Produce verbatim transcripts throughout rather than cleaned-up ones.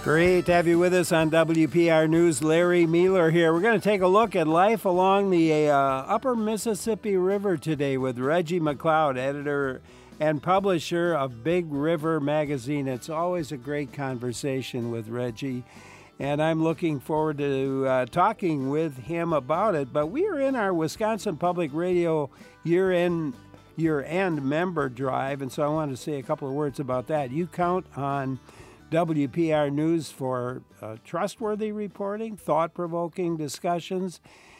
Great to have you with us on W P R News. Larry Mueller here. We're going to take a look at life along the uh, upper Mississippi River today with Reggie McLeod, editor and publisher of Big River Magazine. It's always a great conversation with Reggie, and I'm looking forward to uh, talking with him about it. But we are in our Wisconsin Public Radio year-end year-end member drive, and so I wanted to say a couple of words about that. You count on W P R News for uh, trustworthy reporting, thought-provoking discussions,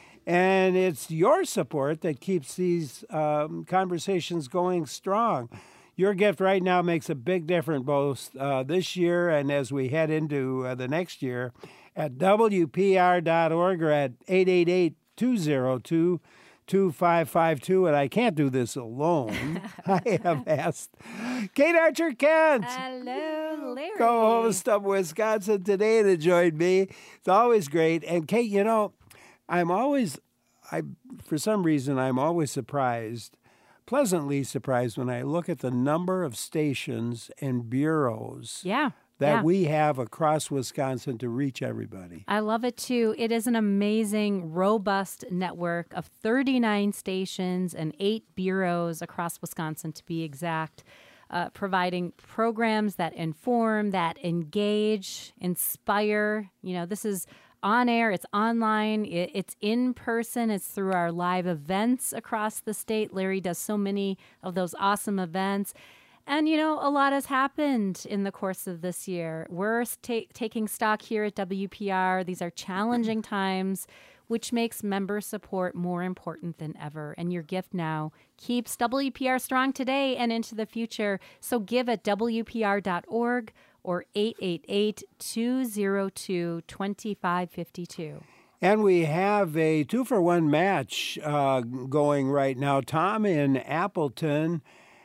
and it's your support that keeps these um, conversations going strong. Your gift right now makes a big difference both uh, this year and as we head into uh, the next year at W P R dot org or at eight eight eight, two zero two, two five five two, and I can't do this alone. I have asked Kate Archer Kent. Hello, Larry. Co-host of Wisconsin Today to join me. It's always great. And Kate, you know, I'm always, I for some reason, I'm always surprised, pleasantly surprised when I look at the number of stations and bureaus. Yeah. that yeah. we have across Wisconsin to reach everybody. I love it, too. It is an amazing, robust network of thirty-nine stations and eight bureaus across Wisconsin, to be exact, uh, providing programs that inform, that engage, inspire. You know, this is on air, it's online, it, it's in person, it's through our live events across the state. Larry does so many of those awesome events. And, you know, a lot has happened in the course of this year. We're ta- taking stock here at W P R. These are challenging times, which makes member support more important than ever. And your gift now keeps W P R strong today and into the future. So give at W P R dot org or eight eight eight, two zero two, two five five two. And we have a two-for-one match uh, going right now. Tom in Appleton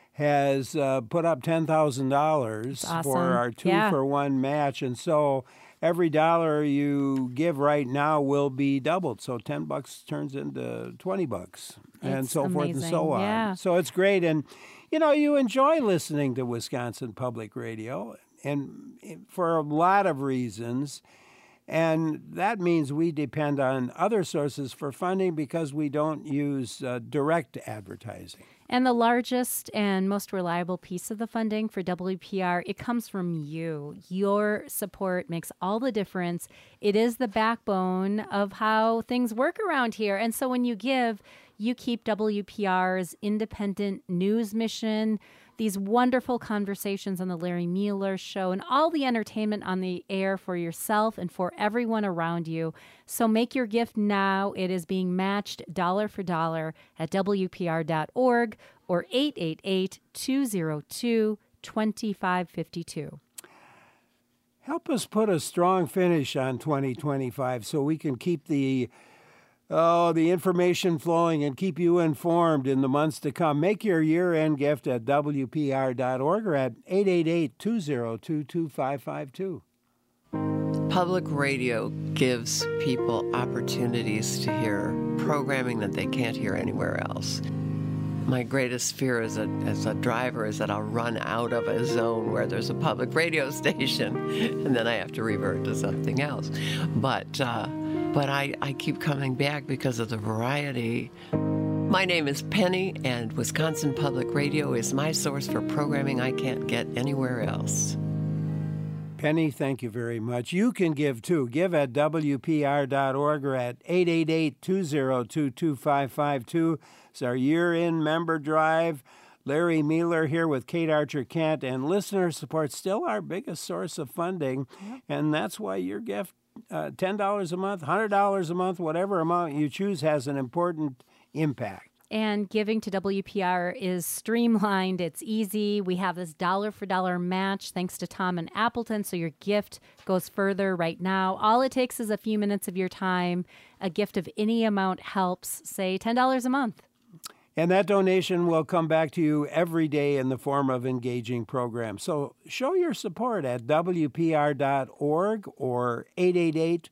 has uh, put up ten thousand dollars awesome. for our two-for-one yeah. match. And so every dollar you give right now will be doubled. So ten bucks turns into twenty bucks and it's so amazing. forth and so on. Yeah. So it's great. And, you know, you enjoy listening to Wisconsin Public Radio, and for a lot of reasons. And that means we depend on other sources for funding because we don't use uh, direct advertising. And the largest and most reliable piece of the funding for W P R, it comes from you. Your support makes all the difference. It is the backbone of how things work around here. And so when you give, you keep W P R's independent news mission, these wonderful conversations on the Larry Mueller Show, and all the entertainment on the air for yourself and for everyone around you. So make your gift now. It is being matched dollar for dollar at W P R dot org or eight eight eight, two zero two, two five five two. Help us put a strong finish on twenty twenty-five so we can keep the Oh, the information flowing and keep you informed in the months to come. Make your year-end gift at W P R dot org or at eight eight eight, two zero two, two five five two. Public radio gives people opportunities to hear programming that they can't hear anywhere else. My greatest fear as a, as a driver is that I'll run out of a zone where there's a public radio station, and then I have to revert to something else. But... Uh, But I, I keep coming back because of the variety. My name is Penny, and Wisconsin Public Radio is my source for programming I can't get anywhere else. Penny, thank you very much. You can give, too. Give at W P R dot org or at eight eight eight, two zero two, two five five two. It's our year-end member drive. Larry Mueller here with Kate Archer Kent, and listener support still our biggest source of funding, yep. and that's why your gift Uh, ten dollars a month, one hundred dollars a month, whatever amount you choose has an important impact. And giving to W P R is streamlined. It's easy. We have this dollar-for-dollar match thanks to Tom in Appleton, so your gift goes further right now. All it takes is a few minutes of your time. A gift of any amount helps, say ten dollars a month. And that donation will come back to you every day in the form of engaging programs. So show your support at W P R dot org or eight eight eight,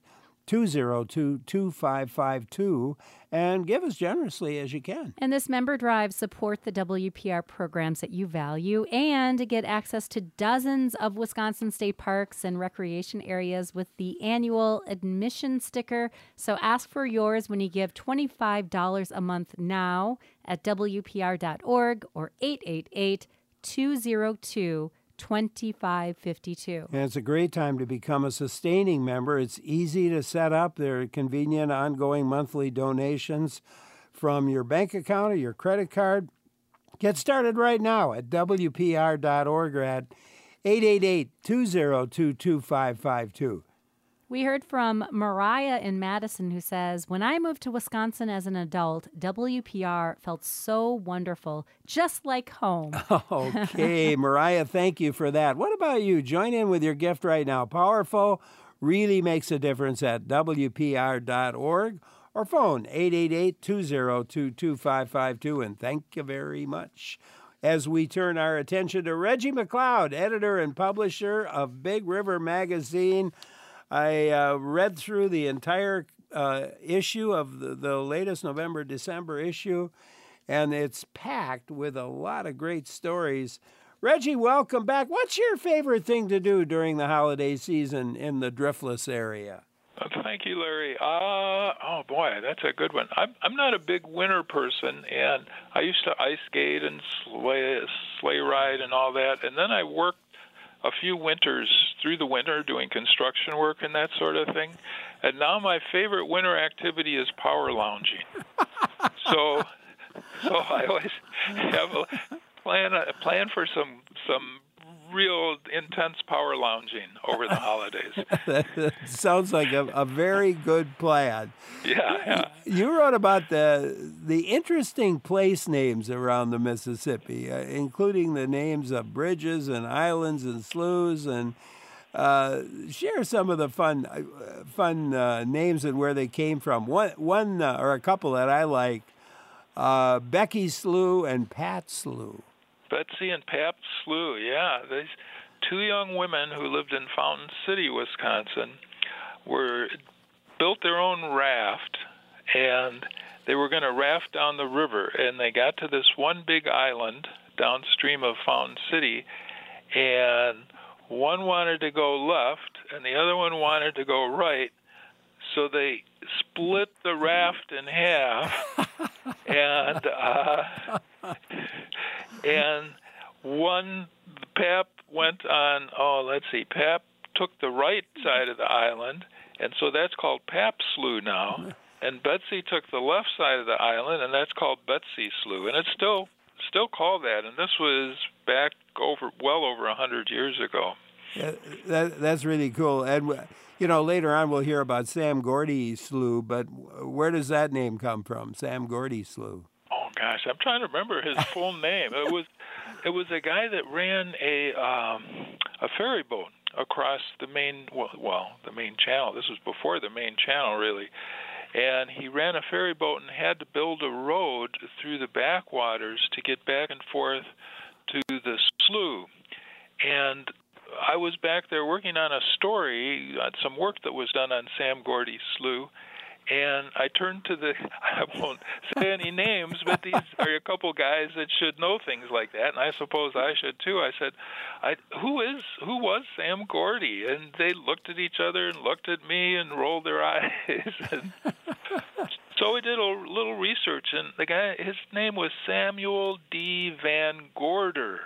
two oh two, two five five two, and give as generously as you can. And this member drive support the W P R programs that you value and get access to dozens of Wisconsin state parks and recreation areas with the annual admission sticker. So ask for yours when you give twenty-five dollars a month now at W P R dot org or eight eight eight, two oh two, twenty-five fifty-two. And it's a great time to become a sustaining member. It's easy to set up. There are convenient, ongoing monthly donations from your bank account or your credit card. Get started right now at W P R dot org or at eight eight eight, two oh two, two five five two. We heard from Mariah in Madison who says, when I moved to Wisconsin as an adult, W P R felt so wonderful, just like home. Okay, Mariah, thank you for that. What about you? Join in with your gift right now. Powerful really makes a difference at W P R dot org or phone eight eight eight, two oh two, two five five two. And thank you very much. As we turn our attention to Reggie McLeod, editor and publisher of Big River Magazine. I uh, read through the entire uh, issue of the, the latest November-December issue, and it's packed with a lot of great stories. Reggie, welcome back. What's your favorite thing to do during the holiday season in the Driftless area? Uh, thank you, Larry. Uh, oh, boy, that's a good one. I'm, I'm not a big winter person, and I used to ice skate and sleigh, sleigh ride and all that, and then I worked a few winters through the winter doing construction work and that sort of thing. And now my favorite winter activity is power lounging. so so I always have a plan a plan for some some real intense power lounging over the holidays. That sounds like a, a very good plan. Yeah, yeah. You wrote about the the interesting place names around the Mississippi, uh, including the names of bridges and islands and sloughs, and uh, share some of the fun uh, fun uh, names and where they came from. One one uh, or a couple that I like: uh, Becky Slough and Pat Slough. Betsy and Pap Slough, yeah. These two young women who lived in Fountain City, Wisconsin, were built their own raft, and they were going to raft down the river. And they got to this one big island downstream of Fountain City, and one wanted to go left, and the other one wanted to go right. So they split the raft in half, and uh, and one, Pap went on, oh, let's see, Pap took the right side of the island, and so that's called Pap Slough now, and Betsy took the left side of the island, and that's called Betsy Slough, and it's still still called that, and this was back over well over a hundred years ago. Yeah, that, that's really cool. And, you know, later on we'll hear about Sam Gordy Slough, but where does that name come from, Sam Gordy Slough? Oh, gosh, I'm trying to remember his full name. It was it was a guy that ran a um, a ferry boat across the main, well, well, the main channel. This was before the main channel, really. And he ran a ferry boat and had to build a road through the backwaters to get back and forth to the slough. And I was back there working on a story, on some work that was done on Sam Gordy Slough, and I turned to the, I won't say any names, but these are a couple guys that should know things like that, and I suppose I should too. I said, I, who is, who was Sam Gordy? And they looked at each other and looked at me and rolled their eyes. And so we did a little research, and the guy, his name was Samuel D. Van Gorder.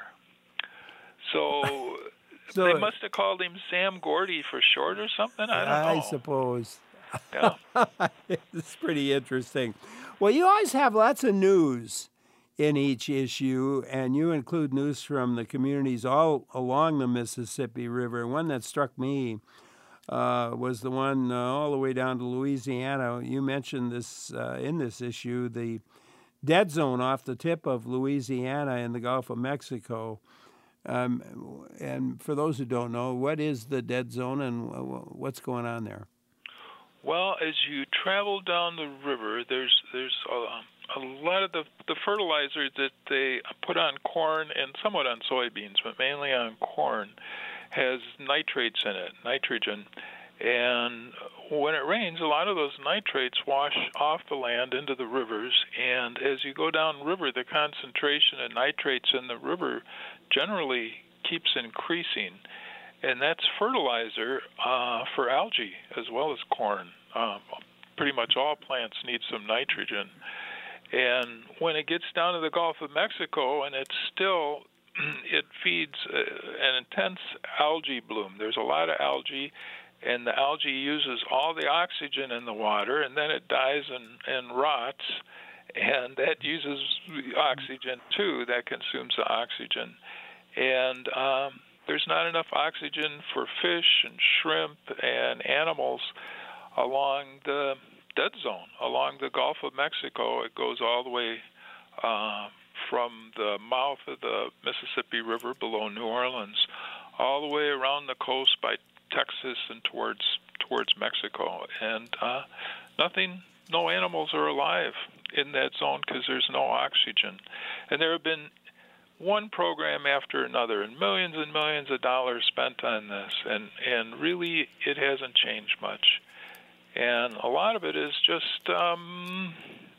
So... So they must have called him Sam Gordy for short or something. I don't know. I suppose. Yeah. It's pretty interesting. Well, you always have lots of news in each issue, and you include news from the communities all along the Mississippi River. One that struck me uh, was the one uh, all the way down to Louisiana. You mentioned this uh, in this issue, the dead zone off the tip of Louisiana in the Gulf of Mexico. Um, and for those who don't know, what is the dead zone and what's going on there? Well, as you travel down the river, there's there's a, a lot of the, the fertilizer that they put on corn and somewhat on soybeans, but mainly on corn, has nitrates in it, nitrogen. And when it rains, a lot of those nitrates wash off the land into the rivers, and as you go down river, the concentration of nitrates in the river generally keeps increasing, and that's fertilizer uh, for algae as well as corn. Um, pretty much all plants need some nitrogen. And when it gets down to the Gulf of Mexico, and it's still, it feeds uh, an intense algae bloom. There's a lot of algae, and the algae uses all the oxygen in the water, and then it dies and, and rots, and that uses oxygen too. That consumes the oxygen. And um, there's not enough oxygen for fish and shrimp and animals along the dead zone, along the Gulf of Mexico. It goes all the way uh, from the mouth of the Mississippi River below New Orleans, all the way around the coast by Texas and towards towards Mexico, and uh, nothing, no animals are alive in that zone because there's no oxygen. And there have been one program after another, and millions and millions of dollars spent on this, and and really it hasn't changed much. And a lot of it is just um,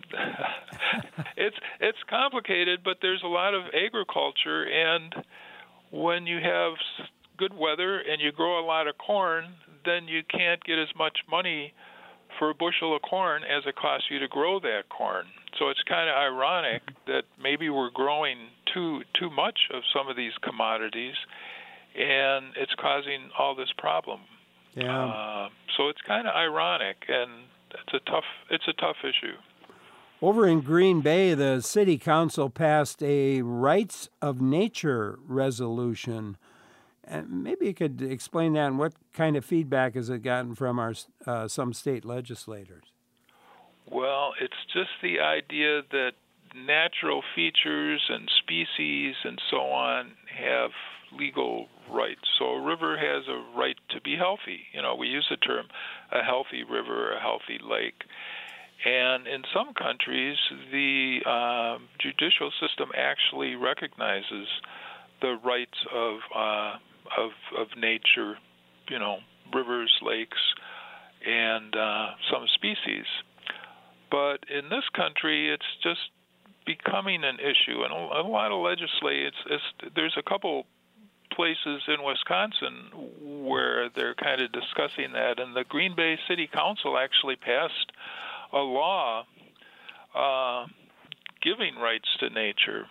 it's it's complicated, but there's a lot of agriculture, and when you have good weather and you grow a lot of corn, then you can't get as much money for a bushel of corn as it costs you to grow that corn. So it's kind of ironic that maybe we're growing too too much of some of these commodities, and it's causing all this problem. Yeah. Uh, so it's kind of ironic, and it's a tough it's a tough issue. Over in Green Bay, the city council passed a rights of nature resolution. And maybe you could explain that, and what kind of feedback has it gotten from our uh, some state legislators? Well, it's just the idea that natural features and species and so on have legal rights. So a river has a right to be healthy. You know, we use the term a healthy river, a healthy lake. And in some countries, the uh, judicial system actually recognizes the rights of uh, of of nature, you know, rivers, lakes, and uh, some species. But in this country, it's just becoming an issue, and a, a lot of legislators. It's, it's, there's a couple places in Wisconsin where they're kind of discussing that, and the Green Bay City Council actually passed a law uh, giving rights to nature,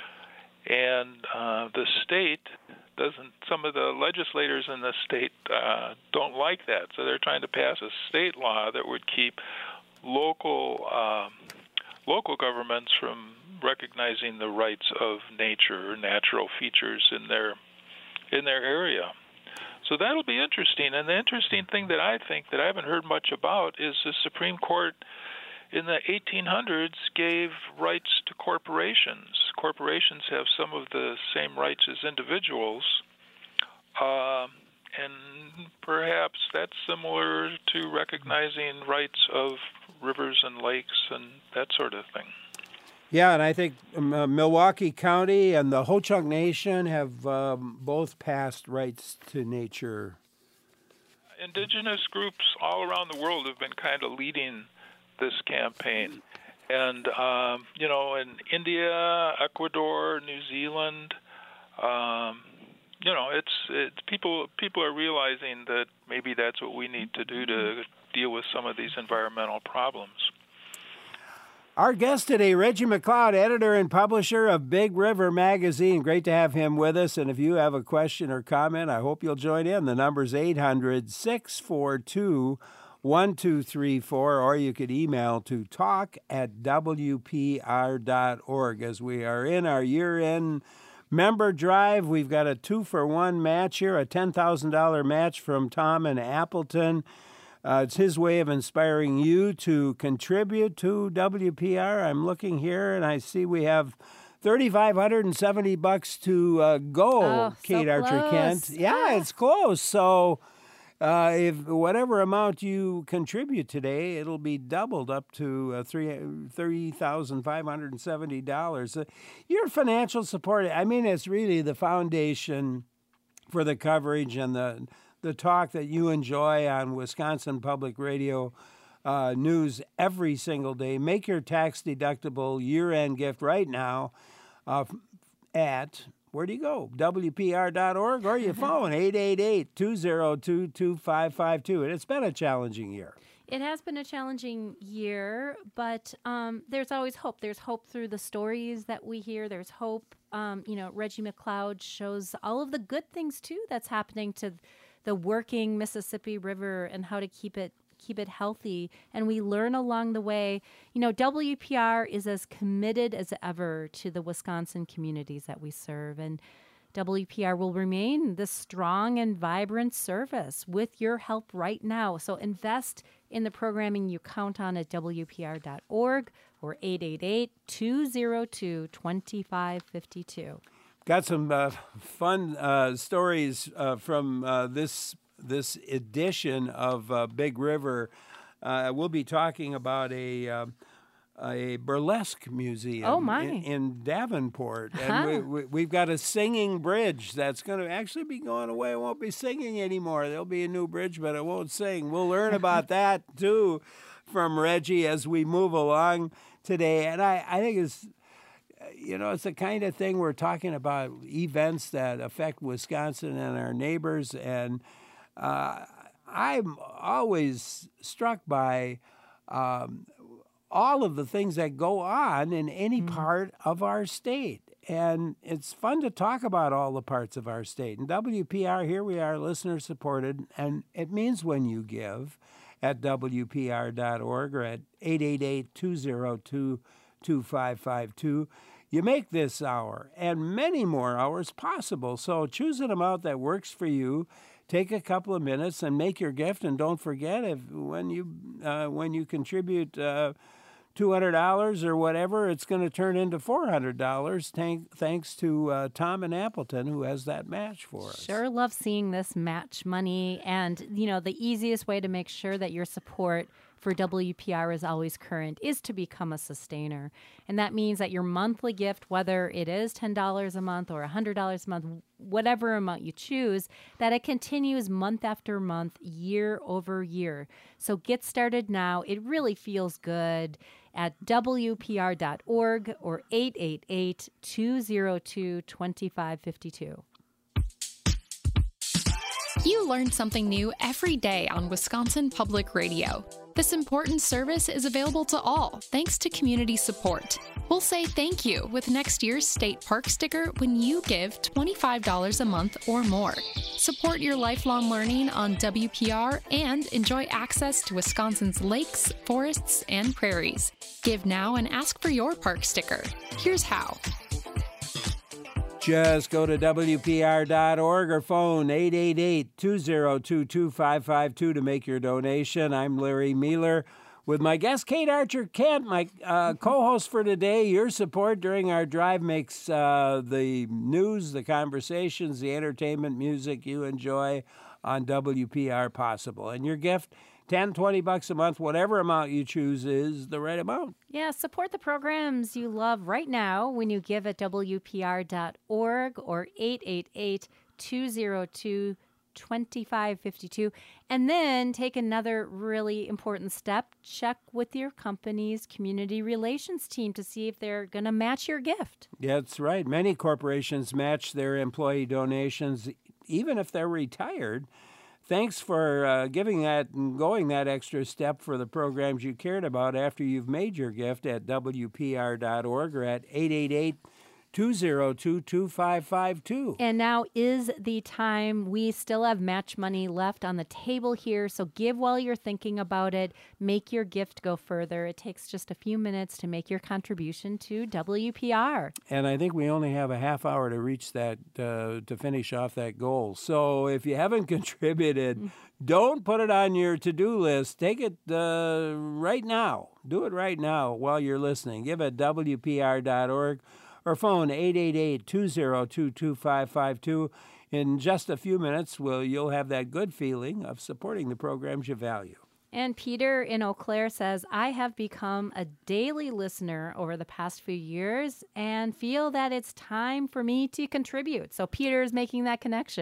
and uh, the state doesn't. Some of the legislators in the state uh, don't like that, so they're trying to pass a state law that would keep local uh, local governments from recognizing the rights of nature or natural features in their in their area. So that'll be interesting. And the interesting thing that I think that I haven't heard much about is the Supreme Court in the eighteen hundreds gave rights to corporations. Corporations have some of the same rights as individuals, uh, and perhaps that's similar to recognizing rights of rivers and lakes and that sort of thing. Yeah, and I think um, uh, Milwaukee County and the Ho-Chunk Nation have um, both passed rights to nature. Indigenous groups all around the world have been kind of leading this campaign. And, um, you know, in India, Ecuador, New Zealand, um, you know, it's it's people people are realizing that maybe that's what we need to do to deal with some of these environmental problems. Our guest today, Reggie McLeod, editor and publisher of Big River Magazine. Great to have him with us. And if you have a question or comment, I hope you'll join in. The number's eight hundred, six four two, one two three four, or you could email to talk at w p r dot org. As we are in our year-end member drive, we've got a two-for-one match here, a ten thousand dollars match from Tom in Appleton. Uh, it's his way of inspiring you to contribute to W P R. I'm looking here, and I see we have three thousand five hundred seventy bucks to uh, go, oh, Kate so Archer close. Kent. Yeah, Ah. it's close. So uh, if whatever amount you contribute today, it'll be doubled up to uh, three thousand five hundred seventy dollars. Uh, your financial support, I mean, it's really the foundation for the coverage and the the talk that you enjoy on Wisconsin Public Radio uh, News every single day. Make your tax-deductible year-end gift right now uh, at, where do you go? W P R dot org, or your phone, eight eight eight, two zero two, two five five two. And it's been a challenging year. It has been a challenging year, but um, there's always hope. There's hope through the stories that we hear. There's hope. Um, you know, Reggie McLeod shows all of the good things, too, that's happening to the working Mississippi River and how to keep it keep it healthy. And we learn along the way. You know, W P R is as committed as ever to the Wisconsin communities that we serve. And W P R will remain this strong and vibrant service with your help right now. So invest in the programming you count on at W P R dot org or eight eight eight, two zero two, two five five two. Got some uh, fun uh, stories uh, from uh, this this edition of uh, Big River. Uh, we'll be talking about a uh, a burlesque museum oh my. in, in Davenport. Huh. And we, we, we've got a singing bridge that's going to actually be going away. It won't be singing anymore. There'll be a new bridge, but it won't sing. We'll learn about that, too, from Reggie as we move along today. And I, I think it's, you know, it's the kind of thing we're talking about, events that affect Wisconsin and our neighbors. And uh, I'm always struck by um, all of the things that go on in any mm-hmm. part of our state. And it's fun to talk about all the parts of our state. And W P R, here we are, listener supported, and it means when you give at W P R dot org or at eight eight eight, two zero two, two five five two. You make this hour and many more hours possible. So choose an amount that works for you. Take a couple of minutes and make your gift. And don't forget, if when you uh, when you contribute uh, two hundred dollars or whatever, it's going to turn into four hundred dollars thank, thanks to uh, Tom in Appleton, who has that match for us. Sure love seeing this match money. And, you know, the easiest way to make sure that your support for W P R is always current is to become a sustainer. And that means that your monthly gift, whether it is ten dollars a month or one hundred dollars a month, whatever amount you choose, that it continues month after month, year over year. So get started now. It really feels good at W P R dot org or eight eight eight, two zero two, two five five two. You learn something new every day on Wisconsin Public Radio. This important service is available to all thanks to community support. We'll say thank you with next year's state park sticker when you give twenty-five dollars a month or more. Support your lifelong learning on W P R and enjoy access to Wisconsin's lakes, forests, and prairies. Give now and ask for your park sticker. Here's how. Just go to W P R dot org or phone eight eight eight, two zero two, two five five two to make your donation. I'm Larry Mueller with my guest, Kate Archer-Kent, my uh, co-host for today. Your support during our drive makes uh, the news, the conversations, the entertainment, music you enjoy on W P R possible. And your gift, ten, twenty bucks a month, whatever amount you choose is the right amount. Yeah, support the programs you love right now when you give at W P R dot org or eight eight eight, two zero two, two five five two. And then take another really important step. Check with your company's community relations team to see if they're going to match your gift. Yeah, that's right. Many corporations match their employee donations, even if they're retired. Thanks for uh, giving that and going that extra step for the programs you cared about after you've made your gift at W P R dot org or at eight eight eight, two zero two, two five five two. And now is the time. We still have match money left on the table here, so give while you're thinking about it. Make your gift go further. It takes just a few minutes to make your contribution to W P R. And I think we only have a half hour to reach that, uh, to finish off that goal. So if you haven't contributed, don't put it on your to-do list. Take it uh, right now. Do it right now while you're listening. Give it W P R dot org. or phone eight eight eight, two zero two, two five five two. In just a few minutes, we'll, you'll have that good feeling of supporting the programs you value. And Peter in Eau Claire says, I have become a daily listener over the past few years and feel that it's time for me to contribute. So Peter is making that connection.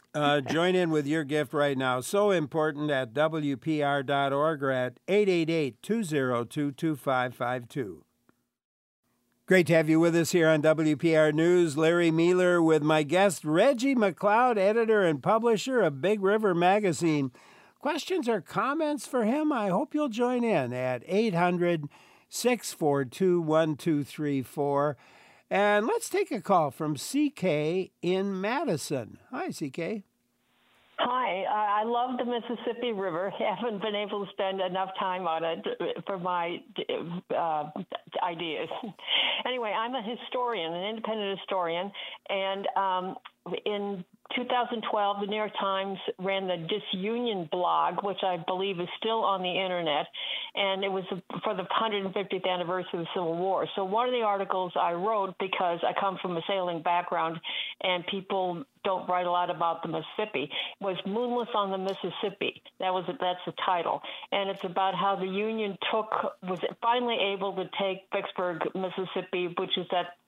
Uh, join in with your gift right now. So important at W P R dot org or at eight eight eight, two zero two, two five five two. Great to have you with us here on W P R News. Larry Mealer with my guest, Reggie McLeod, editor and publisher of Big River Magazine. Questions or comments for him? I hope you'll join in at eight hundred, six four two, one two three four. And let's take a call from C K in Madison. Hi, C K. Hi, I love the Mississippi River. Haven't been able to spend enough time on it for my uh, ideas. Anyway, I'm a historian, an independent historian, and um, in two thousand twelve, the New York Times ran the Disunion blog, which I believe is still on the internet, and it was for the one hundred fiftieth anniversary of the Civil War. So one of the articles I wrote, because I come from a sailing background and people don't write a lot about the Mississippi, was Moonless on the Mississippi. That was that's the title, and it's about how the Union took was finally able to take Vicksburg, Mississippi, which is that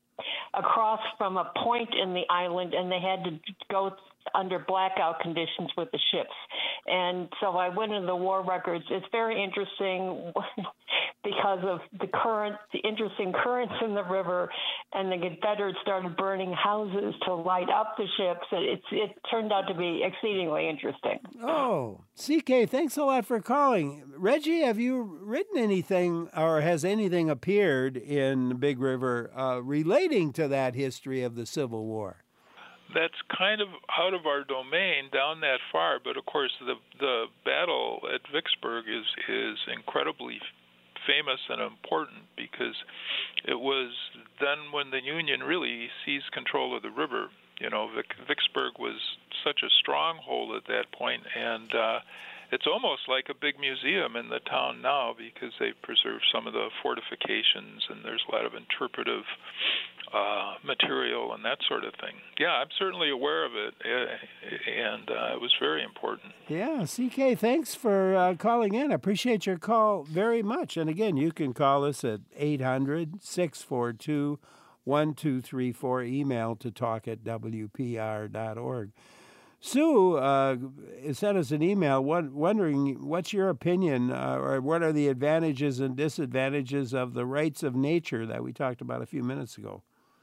across from a point in the island, and they had to go under blackout conditions with the ships. And so I went into the war records. It's very interesting because of the current, the interesting currents in the river, and the Confederates started burning houses to light up the ships. It's, it turned out to be exceedingly interesting. Oh, C K, thanks a lot for calling. Reggie, have you written anything, or has anything appeared in Big River uh, relating to that history of the Civil War? That's kind of out of our domain down that far, but of course the the battle at Vicksburg is is incredibly famous and important because it was then when the Union really seized control of the river. You know, Vic, Vicksburg was such a stronghold at that point, and uh, it's almost like a big museum in the town now because they preserve some of the fortifications, and there's a lot of interpretive uh, material and that sort of thing. Yeah, I'm certainly aware of it, and uh, it was very important. Yeah, C K, thanks for uh, calling in. I appreciate your call very much. And again, you can call us at eight hundred, six four two, one two three four, email to talk at W P R dot org. Sue uh, sent us an email wondering what's your opinion uh, or what are the advantages and disadvantages of the rights of nature that we talked about a few minutes ago.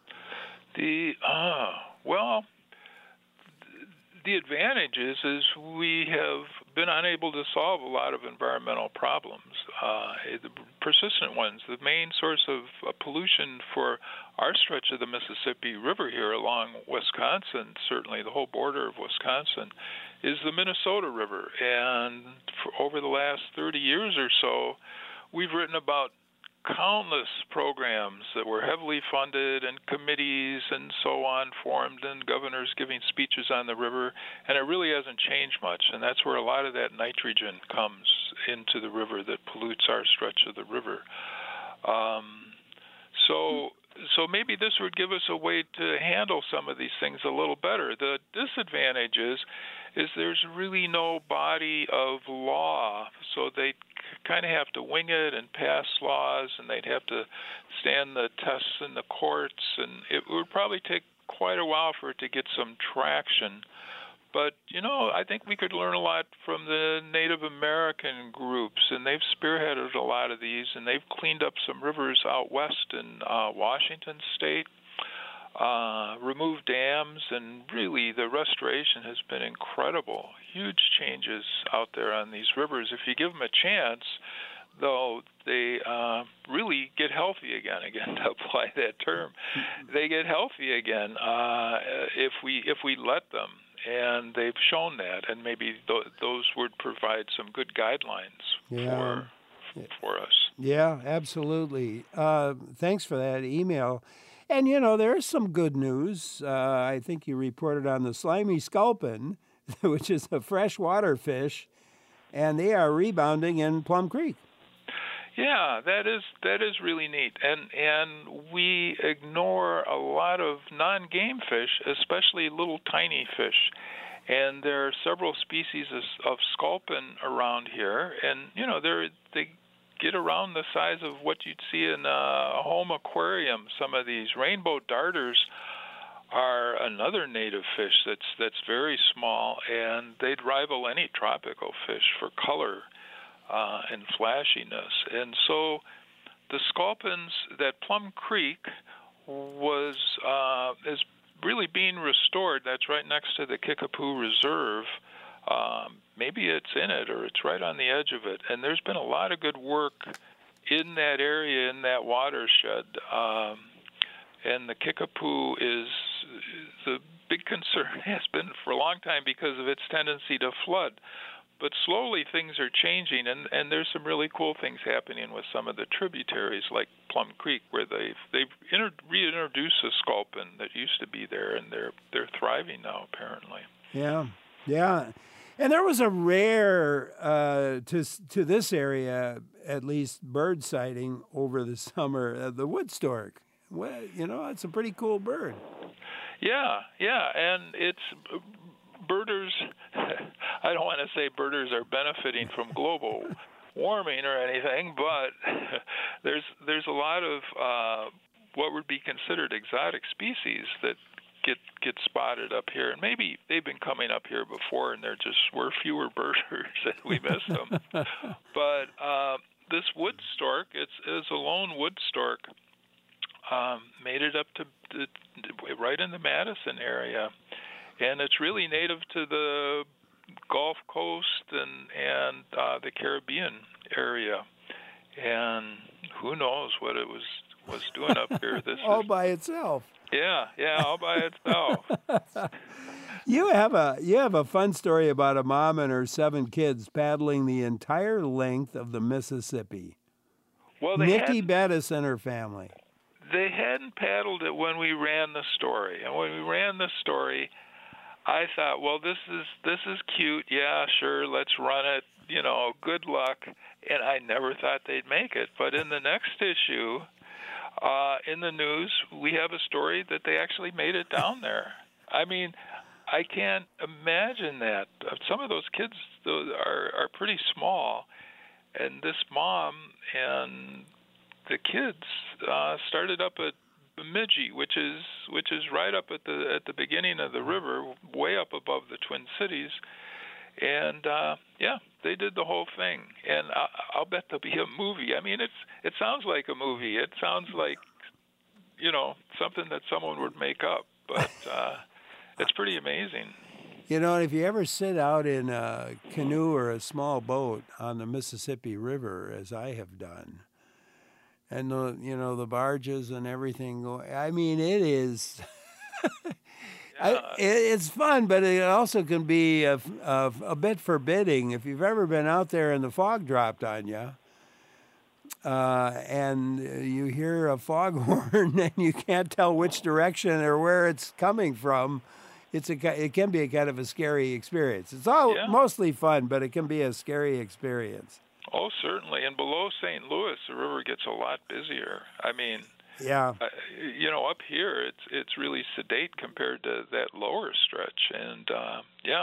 The uh, well, the advantages is we have been unable to solve a lot of environmental problems, uh, the persistent ones. The main source of uh, pollution for our stretch of the Mississippi River here along Wisconsin, certainly the whole border of Wisconsin, is the Minnesota River. And for over the last thirty years or so, we've written about countless programs that were heavily funded and committees and so on formed and governors giving speeches on the river, and it really hasn't changed much, and that's where a lot of that nitrogen comes into the river that pollutes our stretch of the river. Um, so so maybe this would give us a way to handle some of these things a little better. The disadvantage is, is there's really no body of law, so they kind of have to wing it and pass laws, and they'd have to stand the tests in the courts, and it would probably take quite a while for it to get some traction. But, you know, I think we could learn a lot from the Native American groups, and they've spearheaded a lot of these, and they've cleaned up some rivers out west in uh, Washington State, uh, removed dams, and really the restoration has been incredible. Huge changes out there on these rivers. If you give them a chance, though, they uh, really get healthy again, again, to apply that term. They get healthy again uh, if we if we let them. And they've shown that, and maybe th- those would provide some good guidelines yeah. for for us. Yeah, absolutely. Uh, thanks for that email. And, you know, there is some good news. Uh, I think you reported on the slimy sculpin, which is a freshwater fish, and they are rebounding in Plum Creek. Yeah, that is that is really neat, and and we ignore a lot of non-game fish, especially little tiny fish, and there are several species of, of sculpin around here, and you know they're they get around the size of what you'd see in a home aquarium. Some of these rainbow darters are another native fish that's that's very small, and they'd rival any tropical fish for color uh, and flashiness. And so the sculpins, that Plum Creek was uh, is really being restored. That's right next to the Kickapoo Reserve. Um, maybe it's in it or it's right on the edge of it. And there's been a lot of good work in that area, in that watershed. Um, and the Kickapoo is the big concern has been for a long time because of its tendency to flood. But slowly things are changing, and, and there's some really cool things happening with some of the tributaries, like Plum Creek, where they've they've inter- reintroduced a sculpin that used to be there, and they're they're thriving now, apparently. Yeah, yeah. And there was a rare, uh, to to this area at least, bird sighting over the summer, uh, the wood stork. Well, you know, it's a pretty cool bird. Yeah, yeah, and it's birders. I don't want to say birders are benefiting from global warming or anything, but there's there's a lot of uh, what would be considered exotic species that get get spotted up here, and maybe they've been coming up here before, and there just were fewer birders and we missed them. But uh, this wood stork, it's, it's a lone wood stork, um, made it up to, to right in the Madison area, and it's really native to the Gulf Coast and and uh, the Caribbean area, and who knows what it was was doing up here. This all is, by itself. Yeah, yeah, all by itself. You have a you have a fun story about a mom and her seven kids paddling the entire length of the Mississippi. Well, they Nikki hadn't, Bettis and her family. They hadn't paddled it when we ran the story, and when we ran the story, I thought, well, this is this is cute. Yeah, sure, let's run it. You know, good luck. And I never thought they'd make it. But in the next issue, uh, in the news, we have a story that they actually made it down there. I mean, I can't imagine that. Some of those kids are are pretty small, and this mom and the kids uh, started up at Bemidji, which is which is right up at the at the beginning of the river, way up above the Twin Cities, and uh, yeah, they did the whole thing. And I, I'll bet there'll be a movie. I mean, it's it sounds like a movie. It sounds like, you know, something that someone would make up, but uh, it's pretty amazing. You know, if you ever sit out in a canoe or a small boat on the Mississippi River, as I have done, and the you know the barges and everything go. I mean, it is. Yeah. I, it, it's fun, but it also can be a, a, a bit forbidding if you've ever been out there and the fog dropped on you, uh, and you hear a foghorn and you can't tell which direction or where it's coming from. It's a it can be a kind of a scary experience. It's all Yeah. mostly fun, but it can be a scary experience. Oh, certainly. And below Saint Louis, the river gets a lot busier. I mean, Yeah. uh, you know, up here, it's it's really sedate compared to that lower stretch. And uh, yeah,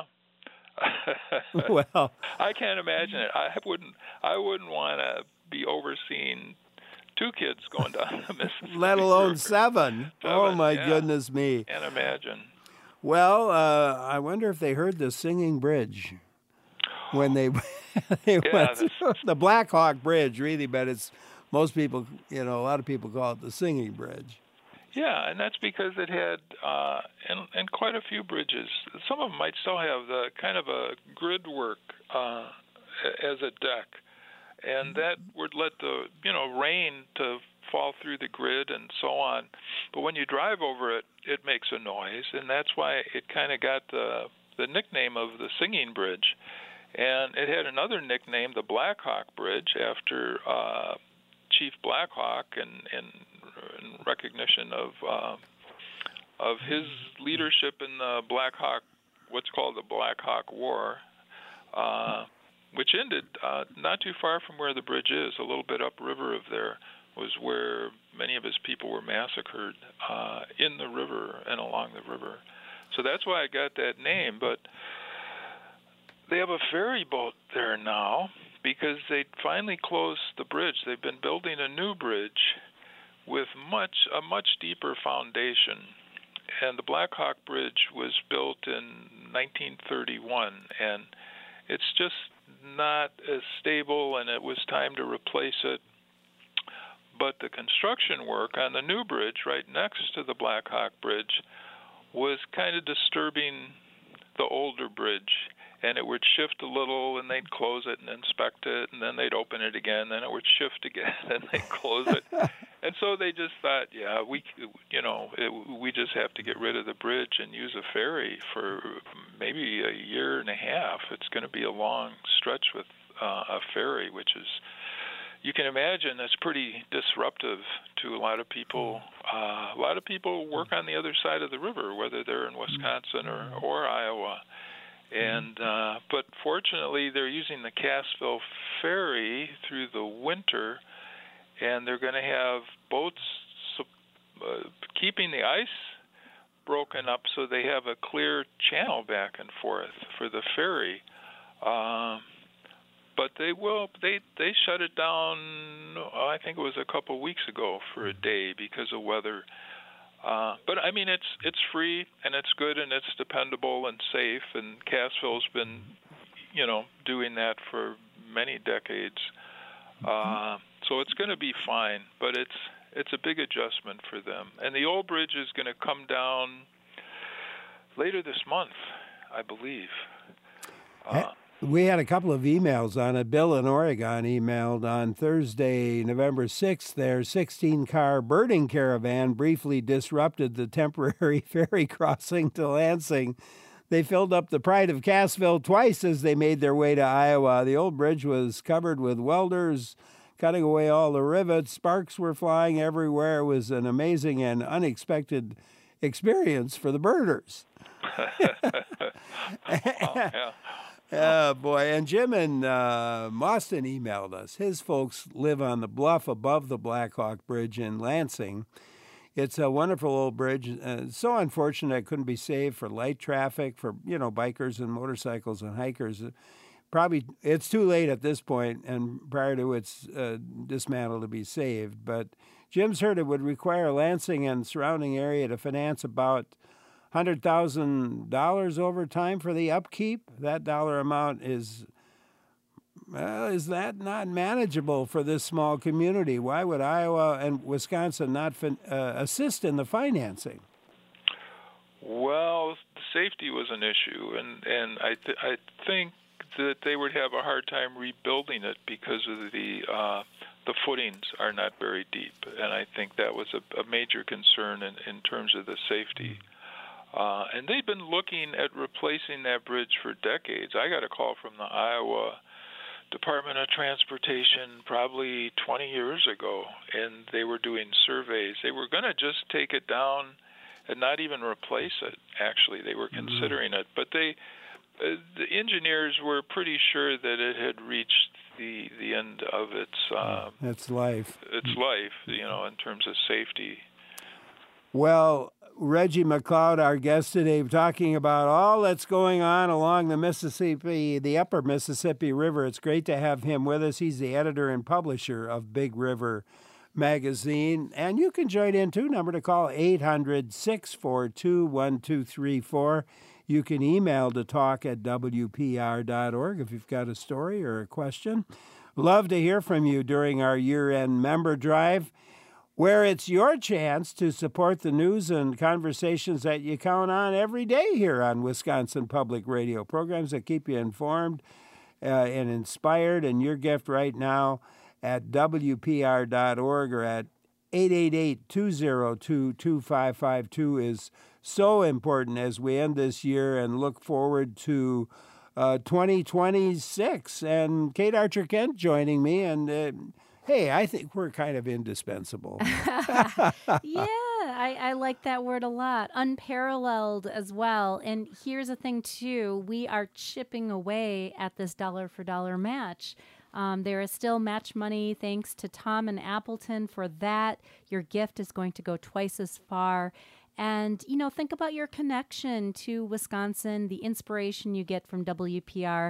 Well, I can't imagine it. I wouldn't. I wouldn't want to be overseeing two kids going down the Mississippi. let alone River. seven. Oh Seven, my yeah. goodness me. Can't imagine. Well, uh, I wonder if they heard the singing bridge when they they Yeah, went this- through the Black Hawk Bridge, really, but it's most people, you know, a lot of people call it the singing bridge. Yeah, and that's because it had, uh, and, and quite a few bridges. Some of them might still have the kind of a grid work uh, as a deck, and that would let the, you know, rain to fall through the grid and so on. But when you drive over it, it makes a noise, and that's why it kind of got the the nickname of the singing bridge. And it had another nickname, the Black Hawk Bridge, after uh, Chief Black Hawk, and, and in recognition of uh, of his leadership in the Black Hawk, what's called the Black Hawk War, uh, which ended uh, not too far from where the bridge is, a little bit upriver of there, was where many of his people were massacred uh, in the river and along the river. So that's why I got that name. But they have a ferry boat there now because they finally closed the bridge. They've been building a new bridge with much a much deeper foundation. and the Black Hawk Bridge was built in nineteen thirty-one, and it's just not as stable, and it was time to replace it. But the construction work on the new bridge right next to the Black Hawk Bridge was kind of disturbing the older bridge, and it would shift a little, and they'd close it and inspect it, and then they'd open it again, then it would shift again, and they'd close it. And so they just thought, yeah, we, you know, it, we just have to get rid of the bridge and use a ferry for maybe a year and a half. It's going to be a long stretch with uh, a ferry, which is, you can imagine, that's pretty disruptive to a lot of people. Uh, a lot of people work on the other side of the river, whether they're in Wisconsin or, or Iowa. And uh, but fortunately, they're using the Cassville Ferry through the winter, and they're going to have boats uh, keeping the ice broken up so they have a clear channel back and forth for the ferry. Um, but they will they they shut it down. I think it was a couple weeks ago for a day because of weather. Uh, but I mean, it's it's free and it's good and it's dependable and safe. And Cassville's been, you know, doing that for many decades. Uh, so it's going to be fine. But it's it's a big adjustment for them. And the old bridge is going to come down later this month, I believe. Uh, We had a couple of emails on it. Bill in Oregon emailed on Thursday, November sixth, their sixteen-car birding caravan briefly disrupted the temporary ferry crossing to Lansing. They filled up the Pride of Cassville twice as they made their way to Iowa. The old bridge was covered with welders cutting away all the rivets. Sparks were flying everywhere. It was an amazing and unexpected experience for the birders. oh, yeah. Oh, boy. And Jim in uh, Boston emailed us. His folks live on the bluff above the Black Hawk Bridge in Lansing. It's a wonderful old bridge. Uh, so unfortunate it couldn't be saved for light traffic, for, you know, bikers and motorcycles and hikers. Probably it's too late at this point and prior to its uh, dismantle to be saved. But Jim's heard it would require Lansing and surrounding area to finance about one hundred thousand dollars over time for the upkeep. That dollar amount is, well, is that not manageable for this small community? Why would Iowa and Wisconsin not fin- uh, assist in the financing? Well, safety was an issue, and, and I, th- I think that they would have a hard time rebuilding it because of the uh, the footings are not very deep, and I think that was a, a major concern in, in terms of the safety. Uh, and they've been looking at replacing that bridge for decades. I got a call from the Iowa Department of Transportation probably twenty years ago, and they were doing surveys. They were going to just take it down and not even replace it, actually. They were considering mm-hmm. it. But they, uh, the engineers were pretty sure that it had reached the, the end of its, uh, its life. Its life, you know, in terms of safety. Well, Reggie McLeod, our guest today, talking about all that's going on along the Mississippi, the upper Mississippi River. It's great to have him with us. He's the editor and publisher of Big River Magazine. And you can join in, too. Number to call, eight hundred, six four two, one two three four. You can email to talk at W P R dot org if you've got a story or a question. Love to hear from you during our year-end member drive, where it's your chance to support the news and conversations that you count on every day here on Wisconsin Public Radio. Programs that keep you informed uh, and inspired. And your gift right now at W P R dot org or at eight eight eight, two zero two, two five five two is so important as we end this year and look forward to uh, twenty twenty-six. And Kate Archer-Kent joining me. And uh, hey, I think we're kind of indispensable. Yeah, I, I like that word a lot. Unparalleled as well. And here's the thing, too. We are chipping away at this dollar-for-dollar match. Um, there is still match money, thanks to Tom and Appleton for that. Your gift is going to go twice as far. And, you know, think about your connection to Wisconsin, the inspiration you get from W P R,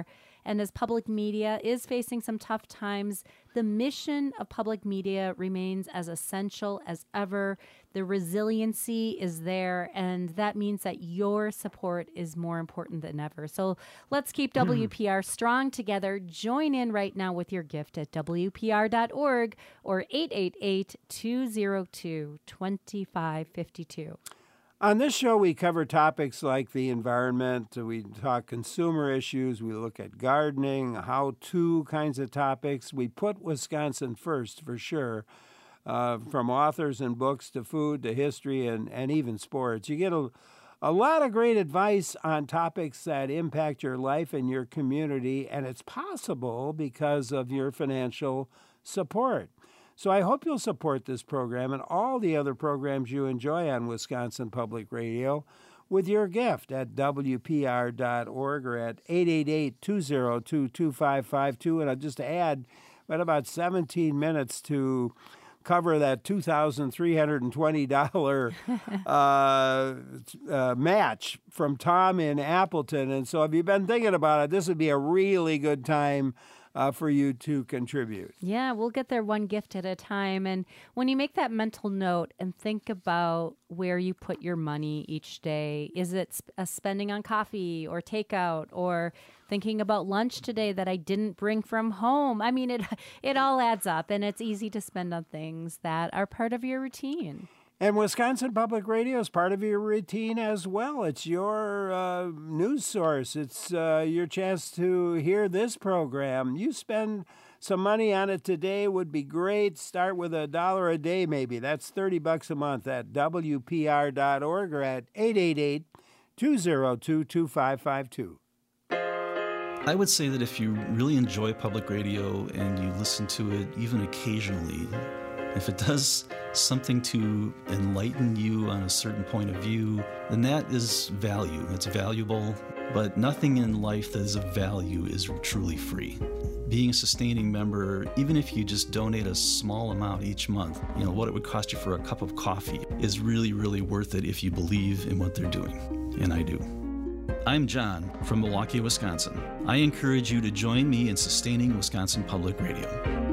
And as public media is facing some tough times, the mission of public media remains as essential as ever. The resiliency is there, and that means that your support is more important than ever. So let's keep W P R strong together. Join in right now with your gift at W P R dot org or eight eight eight, two zero two, two five five two. On this show, we cover topics like the environment, we talk consumer issues, we look at gardening, how-to kinds of topics. We put Wisconsin first, for sure, uh, from authors and books to food to history and, and even sports. You get a, a lot of great advice on topics that impact your life and your community, and it's possible because of your financial support. So I hope you'll support this program and all the other programs you enjoy on Wisconsin Public Radio with your gift at W P R dot org or at eight eight eight, two zero two, two five five two. And I'll just add, we had about seventeen minutes to cover that two thousand three hundred twenty dollars uh, uh, match from Tom in Appleton. And so if you've been thinking about it, this would be a really good time Uh, for you to contribute. Yeah, we'll get there one gift at a time. And when you make that mental note and think about where you put your money each day, is it sp- a spending on coffee or takeout or thinking about lunch today that I didn't bring from home? I mean, it it all adds up, and it's easy to spend on things that are part of your routine. And Wisconsin Public Radio is part of your routine as well. It's your uh, news source. It's uh, your chance to hear this program. You spend some money on it today would be great. Start with a dollar a day maybe. That's thirty bucks a month at W P R dot org or at eight eight eight, two zero two, two five five two. I would say that if you really enjoy public radio and you listen to it even occasionally, if it does something to enlighten you on a certain point of view, then that is value. It's valuable, but nothing in life that is of value is truly free. Being a sustaining member, even if you just donate a small amount each month, you know, what it would cost you for a cup of coffee is really, really worth it if you believe in what they're doing. And I do. I'm John from Milwaukee, Wisconsin. I encourage you to join me in sustaining Wisconsin Public Radio.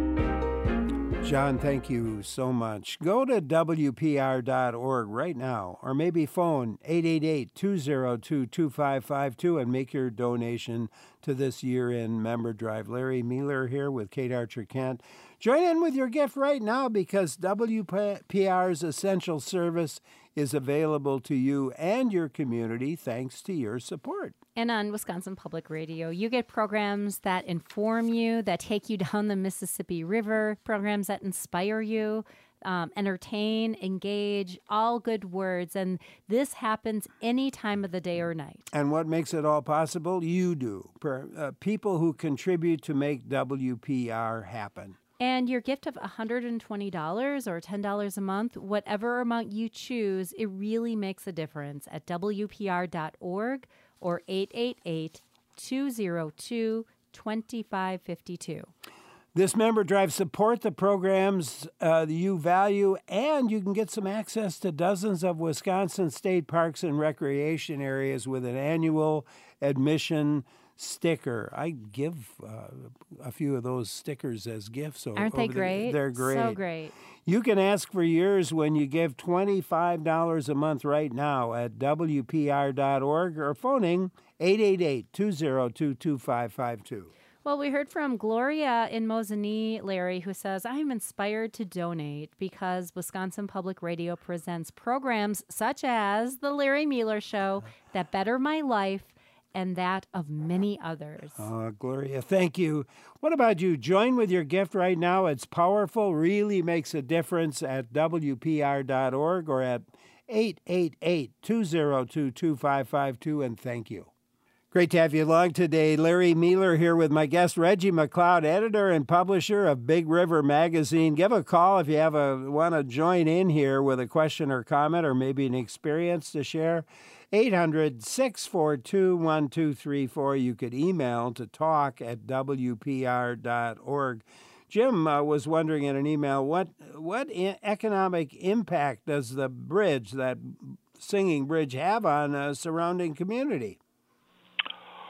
John, thank you so much. Go to W P R dot org right now, or maybe phone eight eight eight, two zero two, two five five two and make your donation to this year-end member drive. Larry Mealer here with Kate Archer Kent. Join in with your gift right now because W P R's essential service is available to you and your community thanks to your support. And on Wisconsin Public Radio, you get programs that inform you, that take you down the Mississippi River, programs that inspire you, um, entertain, engage, all good words. And this happens any time of the day or night. And what makes it all possible? You do. Per, uh, people who contribute to make W P R happen. And your gift of one hundred twenty dollars or ten dollars a month, whatever amount you choose, it really makes a difference at W P R dot org or eight eight eight, two zero two, two five five two. This member drive support the programs uh, that you value, and you can get some access to dozens of Wisconsin state parks and recreation areas with an annual admission sticker. I give uh, a few of those stickers as gifts. Aren't they great? The, they're great. So great. You can ask for yours when you give twenty-five dollars a month right now at W P R dot org or phoning eight eight eight, two zero two, two five five two. Well, we heard from Gloria in Mosinee, Larry, who says, I'm inspired to donate because Wisconsin Public Radio presents programs such as The Larry Mealer Show that better my life and that of many others. Oh, Gloria, thank you. What about you? Join with your gift right now. It's powerful, really makes a difference at W P R dot org or at eight eight eight, two zero two, two five five two, and thank you. Great to have you along today. Larry Mealer here with my guest, Reggie McLeod, editor and publisher of Big River Magazine. Give a call if you have a want to join in here with a question or comment or maybe an experience to share. eight hundred, six four two, one two three four. You could email to talk at W P R dot org. Jim uh, was wondering in an email, what what I- economic impact does the bridge, that singing bridge, have on a surrounding community?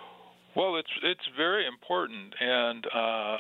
Well, it's it's very important, and uh,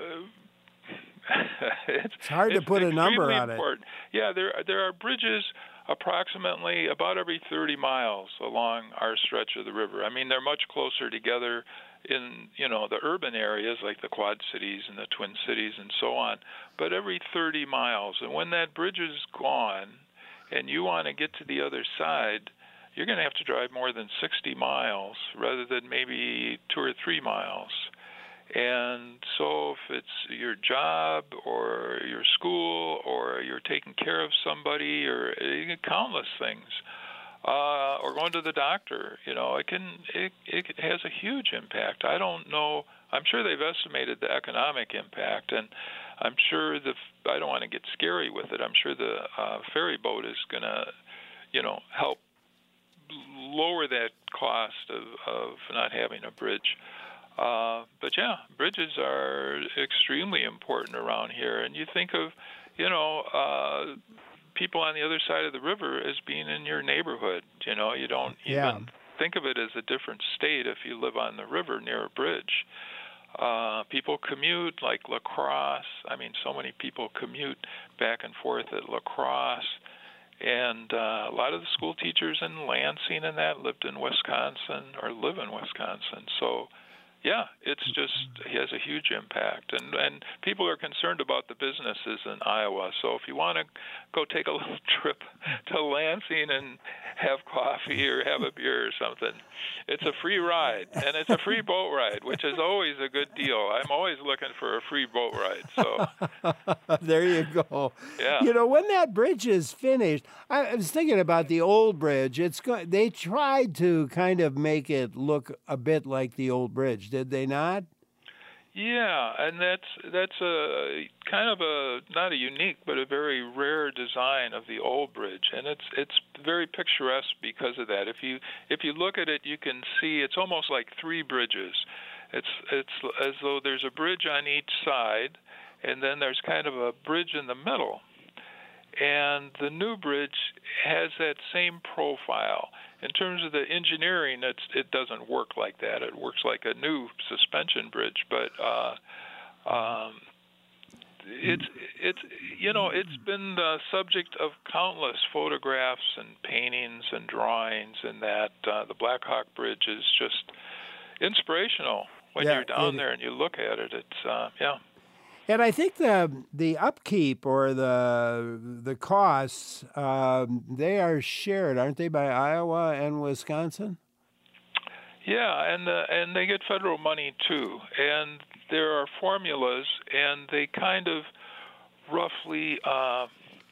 it's, it's hard it's to put a number on important. it. Yeah, there there are bridges approximately about every thirty miles along our stretch of the river. I mean, they're much closer together in, you know, the urban areas like the Quad Cities and the Twin Cities and so on, but every thirty miles. And when that bridge is gone and you want to get to the other side, you're going to have to drive more than sixty miles rather than maybe two or three miles. And so if it's your job or your school or you're taking care of somebody or uh, countless things, uh, or going to the doctor, you know, it can it, it has a huge impact. I don't know. I'm sure they've estimated the economic impact, and I'm sure the I don't want to get scary with it. I'm sure the uh, ferry boat is going to, you know, help lower that cost of, of not having a bridge. Uh, but yeah, bridges are extremely important around here. And you think of, you know, uh, people on the other side of the river as being in your neighborhood. You know, you don't yeah. even think of it as a different state if you live on the river near a bridge. Uh, people commute like La Crosse. I mean, so many people commute back and forth at La Crosse. And uh, a lot of the school teachers in Lansing and that lived in Wisconsin or live in Wisconsin. So, yeah, it's just, it has a huge impact. And and people are concerned about the businesses in Iowa. So if you want to go take a little trip to Lansing and have coffee or have a beer or something, it's a free ride. And it's a free boat ride, which is always a good deal. I'm always looking for a free boat ride. So there you go. Yeah. You know, when that bridge is finished, I was thinking about the old bridge. It's go- They tried to kind of make it look a bit like the old bridge. Did they not? Yeah, and that's that's a kind of a not a unique but a very rare design of the old bridge, and it's it's very picturesque because of that. If you if you look at it, you can see it's almost like three bridges. It's it's as though there's a bridge on each side, and then there's kind of a bridge in the middle. And the new bridge has that same profile. In terms of the engineering, it's, it doesn't work like that. It works like a new suspension bridge, but uh, um, it's it's you know it's been the subject of countless photographs and paintings and drawings, and that uh, the Black Hawk Bridge is just inspirational when yeah, you're down it, there and you look at it. It's uh, yeah. And I think the the upkeep or the the costs, um, they are shared, aren't they, by Iowa and Wisconsin? Yeah, and uh, and they get federal money too. And there are formulas, and they kind of roughly uh,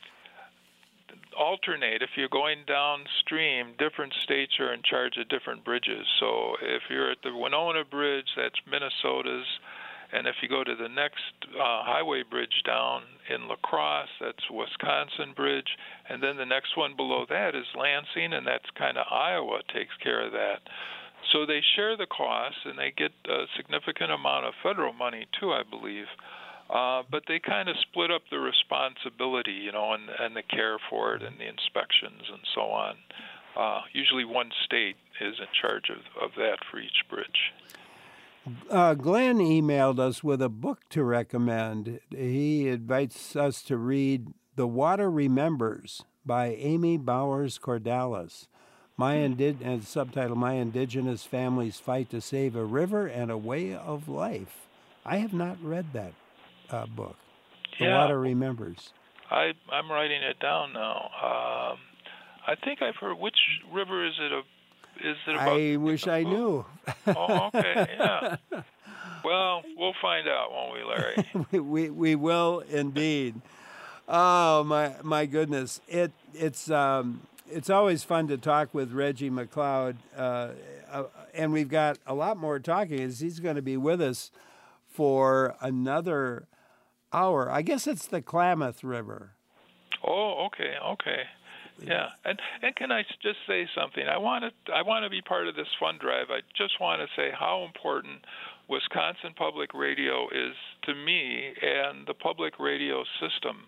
alternate. If you're going downstream, different states are in charge of different bridges. So if you're at the Winona Bridge, that's Minnesota's. And if you go to the next uh, highway bridge down in La Crosse, that's Wisconsin Bridge. And then the next one below that is Lansing, and that's kind of Iowa takes care of that. So they share the costs, and they get a significant amount of federal money, too, I believe. Uh, but they kind of split up the responsibility, you know, and, and the care for it and the inspections and so on. Uh, usually one state is in charge of, of that for each bridge. Uh, Glenn emailed us with a book to recommend. He invites us to read The Water Remembers by Amy Bowers Cordalis. My indi- and subtitle, My Indigenous Families Fight to Save a River and a Way of Life. I have not read that uh, book, The yeah. Water Remembers. I, I'm writing it down now. Um, I think I've heard, which river is it a Is it about I wish I knew. Oh, okay, yeah. Well, we'll find out, won't we, Larry? we, we we will indeed. Oh my my goodness! It it's um it's always fun to talk with Reggie McLeod, uh, uh, and we've got a lot more talking. As he's going to be with us for another hour. I guess it's the Klamath River. Oh, okay, okay. Yeah, and and can I just say something? I want to I want to be part of this fund drive. I just want to say how important Wisconsin Public Radio is to me and the public radio system.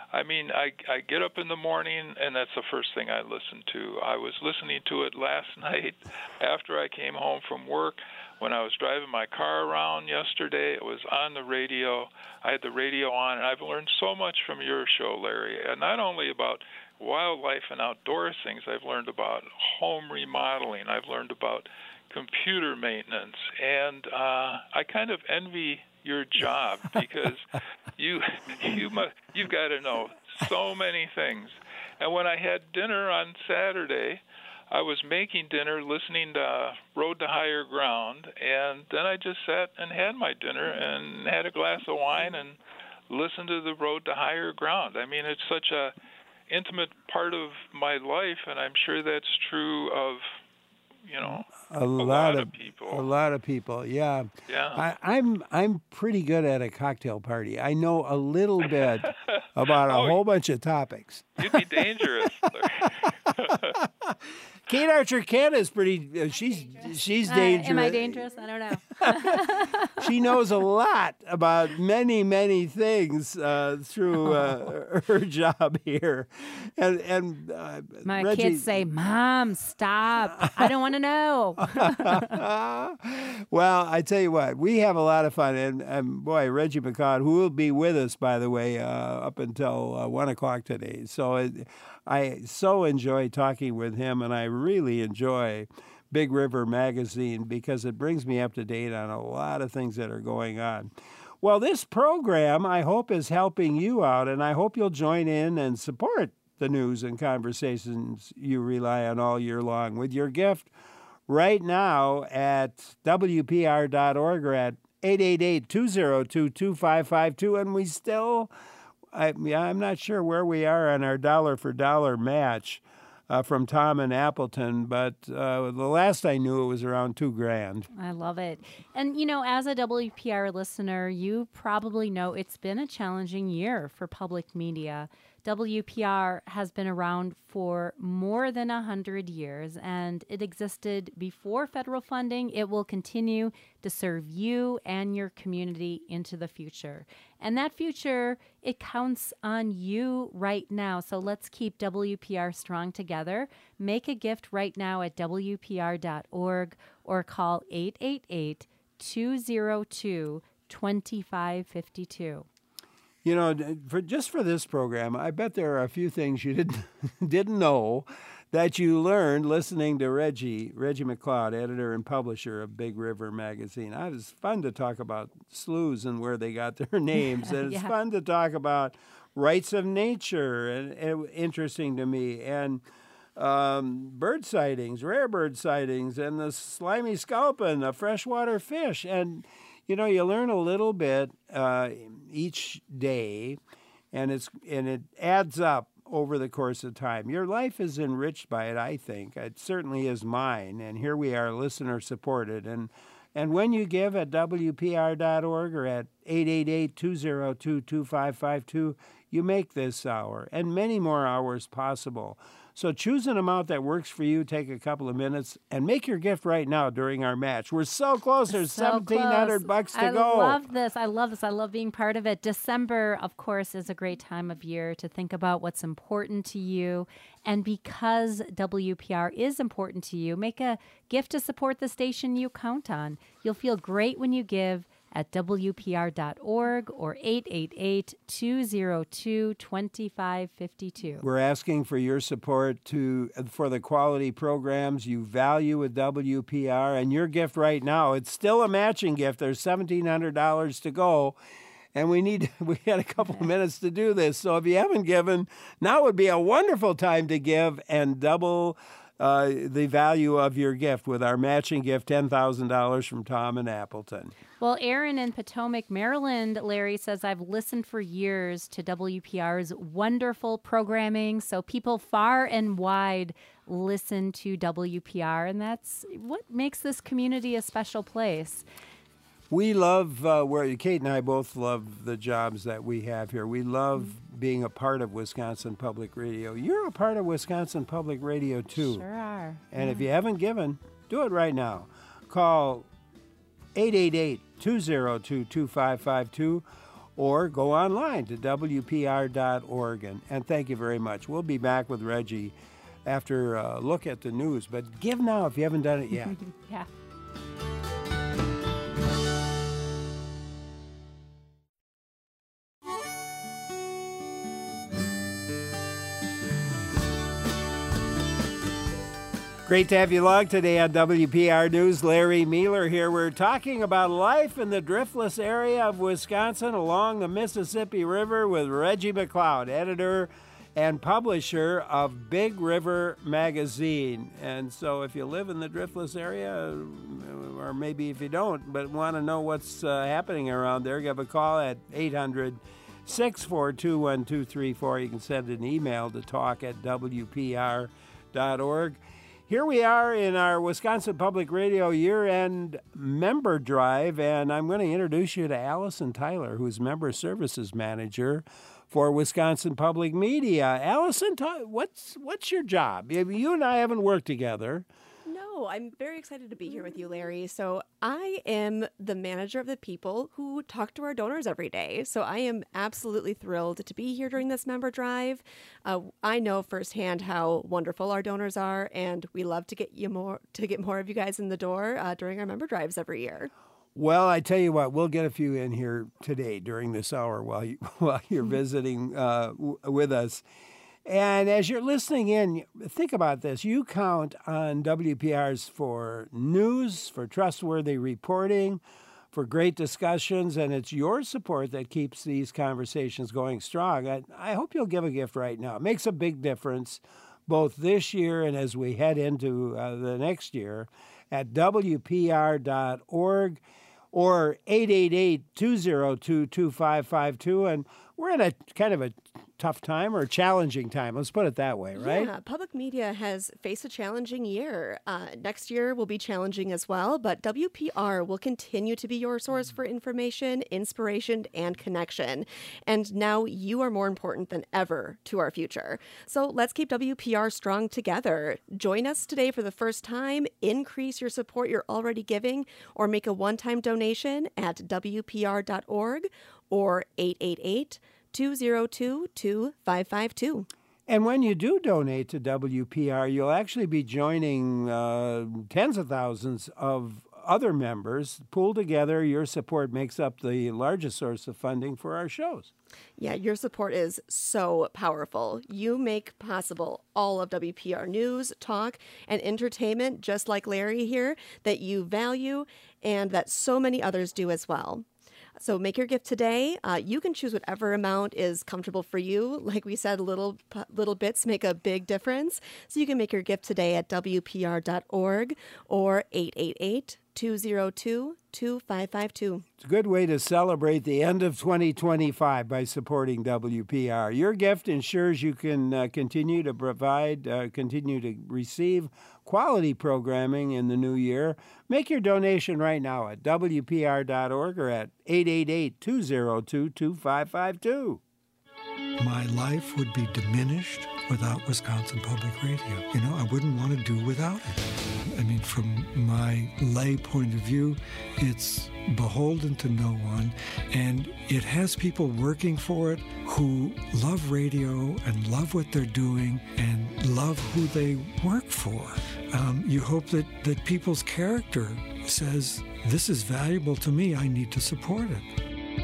I mean, I, I get up in the morning, and that's the first thing I listen to. I was listening to it last night after I came home from work. When I was driving my car around yesterday, it was on the radio. I had the radio on, and I've learned so much from your show, Larry, and not only about wildlife and outdoor things. I've learned about home remodeling. I've learned about computer maintenance, and uh, I kind of envy your job because you you must, you've got to know so many things. And when I had dinner on Saturday, I was making dinner, listening to Road to Higher Ground, and then I just sat and had my dinner and had a glass of wine and listened to the Road to Higher Ground. I mean, it's such a intimate part of my life, and I'm sure that's true of, you know, a, a lot, lot of, of people. A lot of people, yeah. Yeah. I, I'm I'm pretty good at a cocktail party. I know a little bit about a Oh, whole bunch of topics. You'd be dangerous. Kate Archer Kent is pretty. Uh, she's she's Uh, dangerous. am I dangerous? I don't know. She knows a lot about many many things uh, through uh, her job here, and and uh, My Reggie, kids say, "Mom, stop! I don't want to know." Well, I tell you what, we have a lot of fun, and, and boy, Reggie McLeod, who will be with us, by the way, uh, up until uh, one o'clock today. So it, I so enjoy talking with him, and I really enjoy Big River Magazine because it brings me up to date on a lot of things that are going on. Well, this program, I hope, is helping you out, and I hope you'll join in and support the news and conversations you rely on all year long with your gift right now at W P R dot org or at eight eight eight, two oh two, two five five two. And we still, I, I'm not sure where we are on our dollar for dollar match uh, from Tom and Appleton, but uh, the last I knew it was around two grand. I love it. And, you know, as a W P R listener, you probably know it's been a challenging year for public media. W P R has been around for more than one hundred years, and it existed before federal funding. It will continue to serve you and your community into the future. And that future, it counts on you right now. So let's keep W P R strong together. Make a gift right now at W P R dot org or call eight eight eight, two oh two, two five five two. You know, for just for this program, I bet there are a few things you didn't didn't know that you learned listening to Reggie Reggie McLeod, editor and publisher of Big River Magazine. It was fun to talk about sloughs and where they got their names, and it's Yeah. fun to talk about rights of nature, and, and interesting to me, and um, bird sightings, rare bird sightings, and the slimy sculpin, a freshwater fish, and you know, you learn a little bit uh, each day, and it's and it adds up over the course of time. Your life is enriched by it, I think. It certainly is mine, and here we are, listener supported. And and when you give at W P R dot org or at eight eight eight, two oh two, two five five two, you make this hour and many more hours possible. So choose an amount that works for you. Take a couple of minutes and make your gift right now during our match. We're so close. There's So seventeen hundred close. bucks to I go. I love this. I love this. I love being part of it. December, of course, is a great time of year to think about what's important to you. And because W P R is important to you, make a gift to support the station you count on. You'll feel great when you give at W P R dot org or eight eight eight, two oh two, two five five two. We're asking for your support to for the quality programs you value with W P R, and your gift right now, it's still a matching gift. There's seventeen hundred dollars to go, and we need we had a couple of minutes to do this. So if you haven't given, now would be a wonderful time to give and double uh, the value of your gift with our matching gift, ten thousand dollars from Tom and Appleton. Well, Aaron in Potomac, Maryland, Larry says, I've listened for years to W P R's wonderful programming. So people far and wide listen to W P R, and that's what makes this community a special place. We love, uh, where Kate and I both love the jobs that we have here. We love being a part of Wisconsin Public Radio. You're a part of Wisconsin Public Radio, too. Sure are. And Yeah. if you haven't given, do it right now. Call eight eight eight, two oh two, two five five two or go online to W P R dot org. And, and thank you very much. We'll be back with Reggie after a look at the news. But give now if you haven't done it yet. Yeah. Great to have you along today on W P R News. Larry Mealer here. We're talking about life in the driftless area of Wisconsin along the Mississippi River with Reggie McLeod, editor and publisher of Big River Magazine. And so if you live in the driftless area, or maybe if you don't, but want to know what's uh, happening around there, give a call at eight hundred, six four two, one two three four. You can send an email to talk at W P R dot org. Here we are in our Wisconsin Public Radio year-end member drive, and I'm going to introduce you to Allison Tyler, who's Member Services Manager for Wisconsin Public Media. Allison, what's what's your job? You and I haven't worked together. No, I'm very excited to be here with you, Larry. So I am the manager of the people who talk to our donors every day. So I am absolutely thrilled to be here during this member drive. Uh, I know firsthand how wonderful our donors are, and we love to get you more to get more of you guys in the door uh, during our member drives every year. Well, I tell you what, we'll get a few in here today during this hour while you while you're visiting uh, w- with us. And as you're listening in, think about this. You count on W P Rs for news, for trustworthy reporting, for great discussions, and it's your support that keeps these conversations going strong. I, I hope you'll give a gift right now. It makes a big difference both this year and as we head into uh, the next year at W P R dot org or eight eight eight, two zero two, two five five two. And we're in a kind of a tough time or a challenging time. Let's put it that way, right? Yeah, public media has faced a challenging year. Uh, next year will be challenging as well, but W P R will continue to be your source for information, inspiration, and connection. And now you are more important than ever to our future. So let's keep W P R strong together. Join us today for the first time. Increase your support you're already giving, or make a one-time donation at W P R dot org or eight eight eight, two zero two, two five five two. And when you do donate to W P R, you'll actually be joining uh, tens of thousands of other members. Pooled together, your support makes up the largest source of funding for our shows. Yeah, your support is so powerful. You make possible all of W P R news, talk, and entertainment, just like Larry here, that you value and that so many others do as well. So make your gift today. Uh, you can choose whatever amount is comfortable for you. Like we said, little little bits make a big difference. So you can make your gift today at W P R dot org or eight eight eight, two zero two, two five five two. It's a good way to celebrate the end of twenty twenty-five by supporting W P R. Your gift ensures you can uh, continue to provide, uh, continue to receive quality programming in the new year. Make your donation right now at W P R dot org or at eight eight eight, two zero two, two five five two. My life would be diminished without Wisconsin Public Radio. You know, I wouldn't want to do without it. I mean, from my lay point of view, it's beholden to no one, and it has people working for it who love radio and love what they're doing and love who they work for. Um, you hope that, that people's character says, this is valuable to me, I need to support it.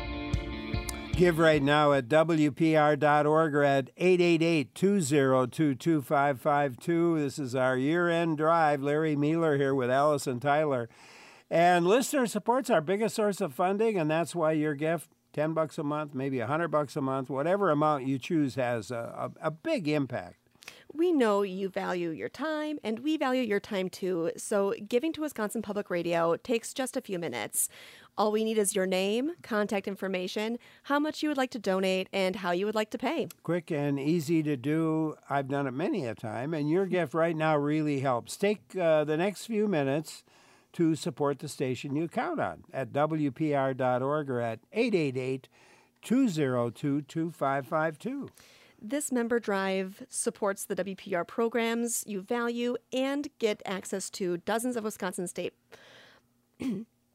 Give right now at W P R dot org or at eight eight eight, two zero two, two five five two. This is our year-end drive. Larry Mealer here with Allison Tyler. And listener support's our biggest source of funding, and that's why your gift, ten bucks a month, maybe one hundred bucks a month, whatever amount you choose has a, a, a big impact. We know you value your time, and we value your time too. So giving to Wisconsin Public Radio takes just a few minutes. All we need is your name, contact information, how much you would like to donate, and how you would like to pay. Quick and easy to do. I've done it many a time, and your gift right now really helps. Take uh, the next few minutes to support the station you count on at W P R dot org or at eight eight eight, two zero two, two five five two. This member drive supports the W P R programs you value and get access to dozens of Wisconsin state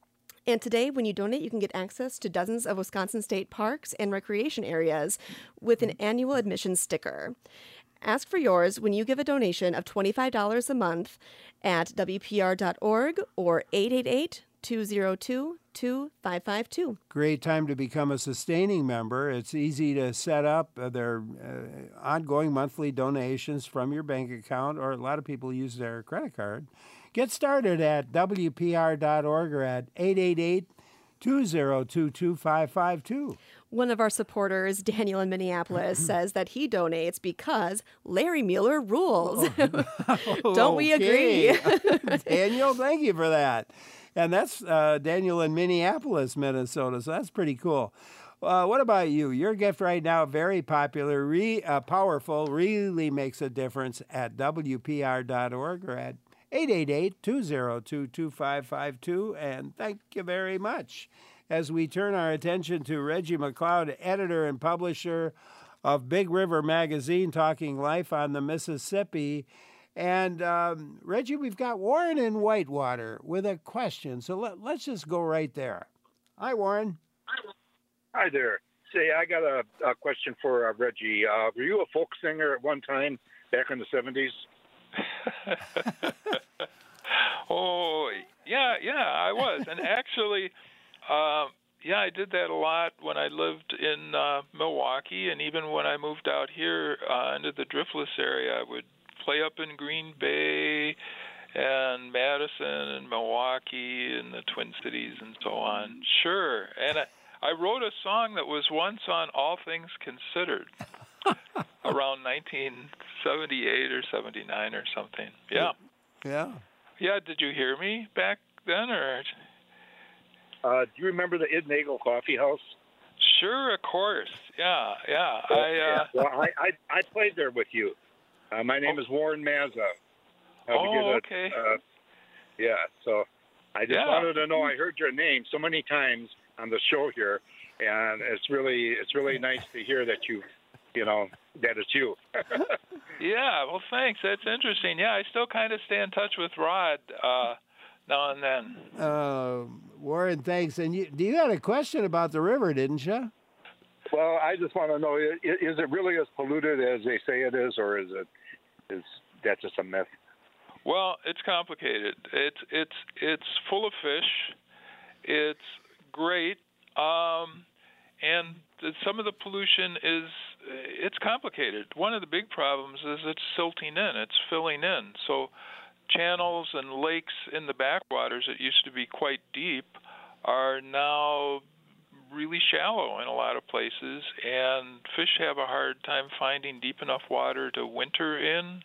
And today, when you donate, you can get access to dozens of Wisconsin state parks and recreation areas with an annual admission sticker. Ask for yours when you give a donation of twenty-five dollars a month at W P R dot org or eight eight eight, two zero two, two five five two. Great time to become a sustaining member. It's easy to set up. Uh, there are uh, ongoing monthly donations from your bank account, or a lot of people use their credit card. Get started at W P R dot org or at eight eight eight, two zero two, two five five two. One of our supporters, Daniel in Minneapolis, says that he donates because Larry Mueller rules. Oh. Don't we agree? Daniel, thank you for that. And that's uh, Daniel in Minneapolis, Minnesota, so that's pretty cool. Uh, what about you? Your gift right now, very popular, re, uh, powerful, really makes a difference at W P R dot org or at eight eight eight, two zero two, two five five two. And thank you very much. As we turn our attention to Reggie McLeod, editor and publisher of Big River Magazine, talking life on the Mississippi. And um, Reggie, we've got Warren in Whitewater with a question. So let, let's just go right there. Hi, Warren. Hi there. Say, I got a, a question for uh, Reggie. Uh, were you a folk singer at one time back in the seventies? Oh, yeah, yeah, I was. And actually, uh, yeah, I did that a lot when I lived in uh, Milwaukee, and even when I moved out here uh, into the Driftless area, I would play up in Green Bay and Madison and Milwaukee and the Twin Cities and so on. Sure. And I, I wrote a song that was once on All Things Considered around nineteen seventy-eight or seventy-nine or something. Yeah. Yeah. Yeah, did you hear me back then? Or? Uh, do you remember the Id Nagel Coffee House? Sure, of course. Yeah, yeah. Oh, I, uh, yeah. Well, I, I, I played there with you. Uh, my name oh. is Warren Mazza. Oh, a, okay. Uh, yeah, so I just yeah. wanted to know. I heard your name so many times on the show here, and it's really it's really nice to hear that you, you know, that it's you. Yeah, well, thanks. That's interesting. Yeah, I still kind of stay in touch with Rod uh, now and then. Uh, Warren, thanks. And you, you had a question about the river, didn't you? Well, I just want to know: is, is it really as polluted as they say it is, or is it is that just a myth? Well, it's complicated. It's it's it's full of fish. It's great, um, and the, some of the pollution is it's complicated. One of the big problems is it's silting in. It's filling in. So channels and lakes in the backwaters that used to be quite deep are now really shallow in a lot of places, and fish have a hard time finding deep enough water to winter in.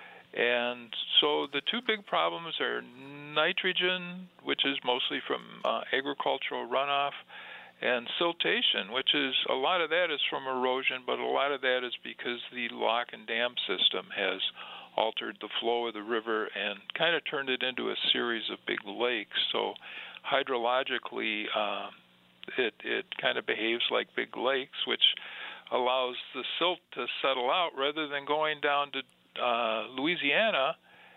And so the two big problems are nitrogen, which is mostly from uh, agricultural runoff, and siltation, which is a lot of that is from erosion, but a lot of that is because the lock and dam system has altered the flow of the river and kind of turned it into a series of big lakes. So hydrologically, uh, it, it kind of behaves like big lakes, which allows the silt to settle out rather than going down to uh, Louisiana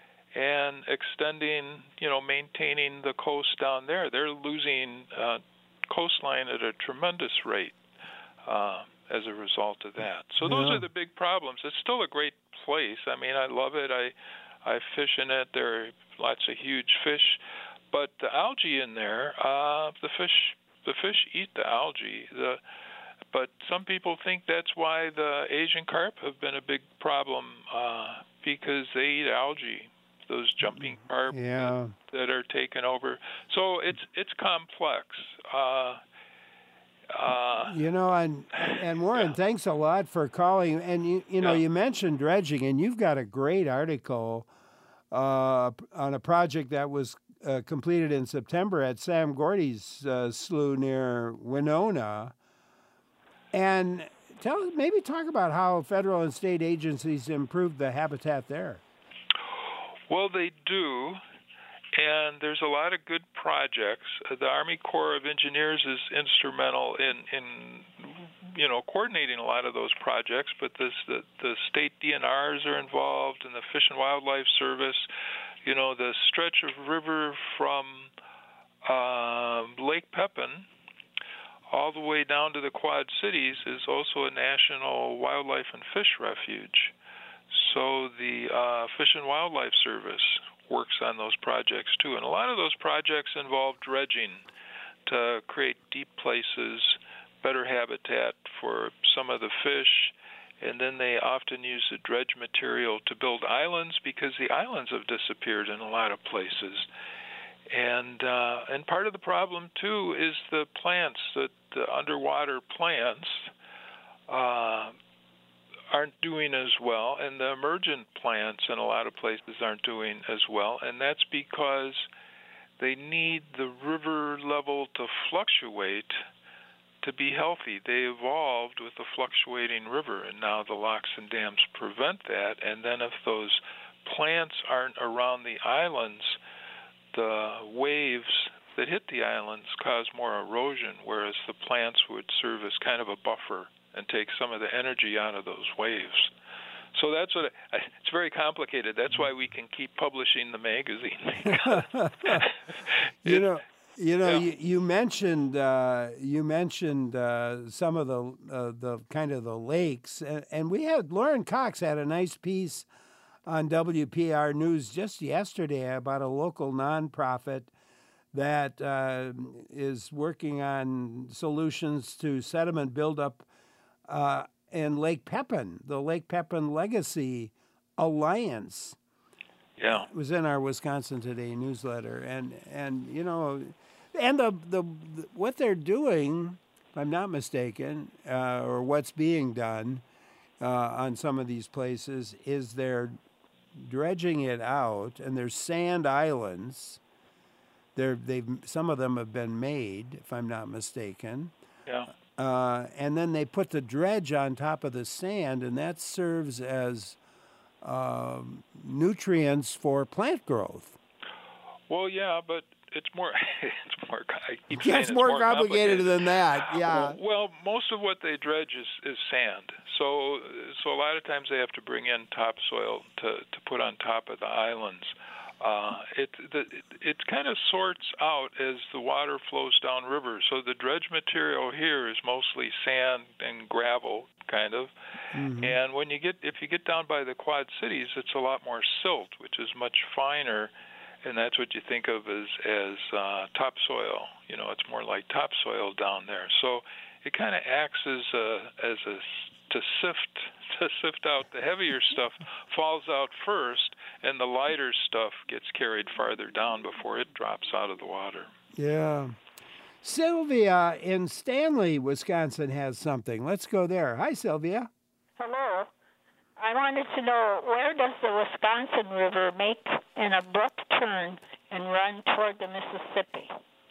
and extending, you know, maintaining the coast down there. They're losing uh, coastline at a tremendous rate uh, as a result of that. So those Yeah. are the big problems. It's still a great place. I mean, I love it. I I fish in it. There are lots of huge fish, but the algae in there, uh, the fish the fish eat the algae. The But some people think that's why the Asian carp have been a big problem uh, because they eat algae, those jumping carp Yeah. that, that are taken over. So it's it's complex. Uh, uh, You know, and and Warren, Yeah. thanks a lot for calling. And you you know, Yeah. you mentioned dredging, and you've got a great article uh, on a project that was uh, completed in September at Sam Gordy's uh, slough near Winona. And tell maybe talk about how federal and state agencies improved the habitat there. Well, they do, and there's a lot of good projects. The Army Corps of Engineers is instrumental in, in you know, coordinating a lot of those projects, but this, the, the state D N Rs are involved, and the Fish and Wildlife Service. You know, the stretch of river from uh, Lake Pepin, all the way down to the Quad Cities, is also a national wildlife and fish refuge. So the uh, Fish and Wildlife Service works on those projects too. And a lot of those projects involve dredging to create deep places, better habitat for some of the fish, and then they often use the dredge material to build islands because the islands have disappeared in a lot of places. And uh, and part of the problem too is the plants, that the underwater plants uh, aren't doing as well, and the emergent plants in a lot of places aren't doing as well, and that's because they need the river level to fluctuate to be healthy. They evolved with a fluctuating river, and now the locks and dams prevent that. And then if those plants aren't around the islands, the waves that hit the islands cause more erosion, whereas the plants would serve as kind of a buffer and take some of the energy out of those waves. So that's what I, it's very complicated. That's why we can keep publishing the magazine. you know, you know, yeah. you, you mentioned uh, you mentioned uh, some of the uh, the kind of the lakes, and, and we had Lauren Cox had a nice piece on W P R News just yesterday about a local nonprofit that uh, is working on solutions to sediment buildup uh, in Lake Pepin, the Lake Pepin Legacy Alliance. Yeah, it was in our Wisconsin Today newsletter, and and you know, and the the, the what they're doing, if I'm not mistaken, uh, or what's being done uh, on some of these places is they're dredging it out, and there's sand islands. They're, they've some of them have been made, if I'm not mistaken. Yeah. Uh, and then they put the dredge on top of the sand, and that serves as uh, nutrients for plant growth. Well, yeah, but it's more. It's more. I keep yeah, saying it's it's more, more complicated, complicated than that. Yeah. Well, well, most of what they dredge is, is sand. So, so a lot of times they have to bring in topsoil to to put on top of the islands. Uh, it, the, it it kind of sorts out as the water flows downriver. So the dredge material here is mostly sand and gravel, kind of. Mm-hmm. And when you get if you get down by the Quad Cities, it's a lot more silt, which is much finer, and that's what you think of as as uh, topsoil. You know, it's more like topsoil down there. So it kind of acts as a as a to sift to sift out the heavier stuff falls out first, and the lighter stuff gets carried farther down before it drops out of the water. Yeah. Sylvia in Stanley, Wisconsin has something. Let's go there. Hi, Sylvia. Hello. I wanted to know, where does the Wisconsin River make an abrupt turn and run toward the Mississippi?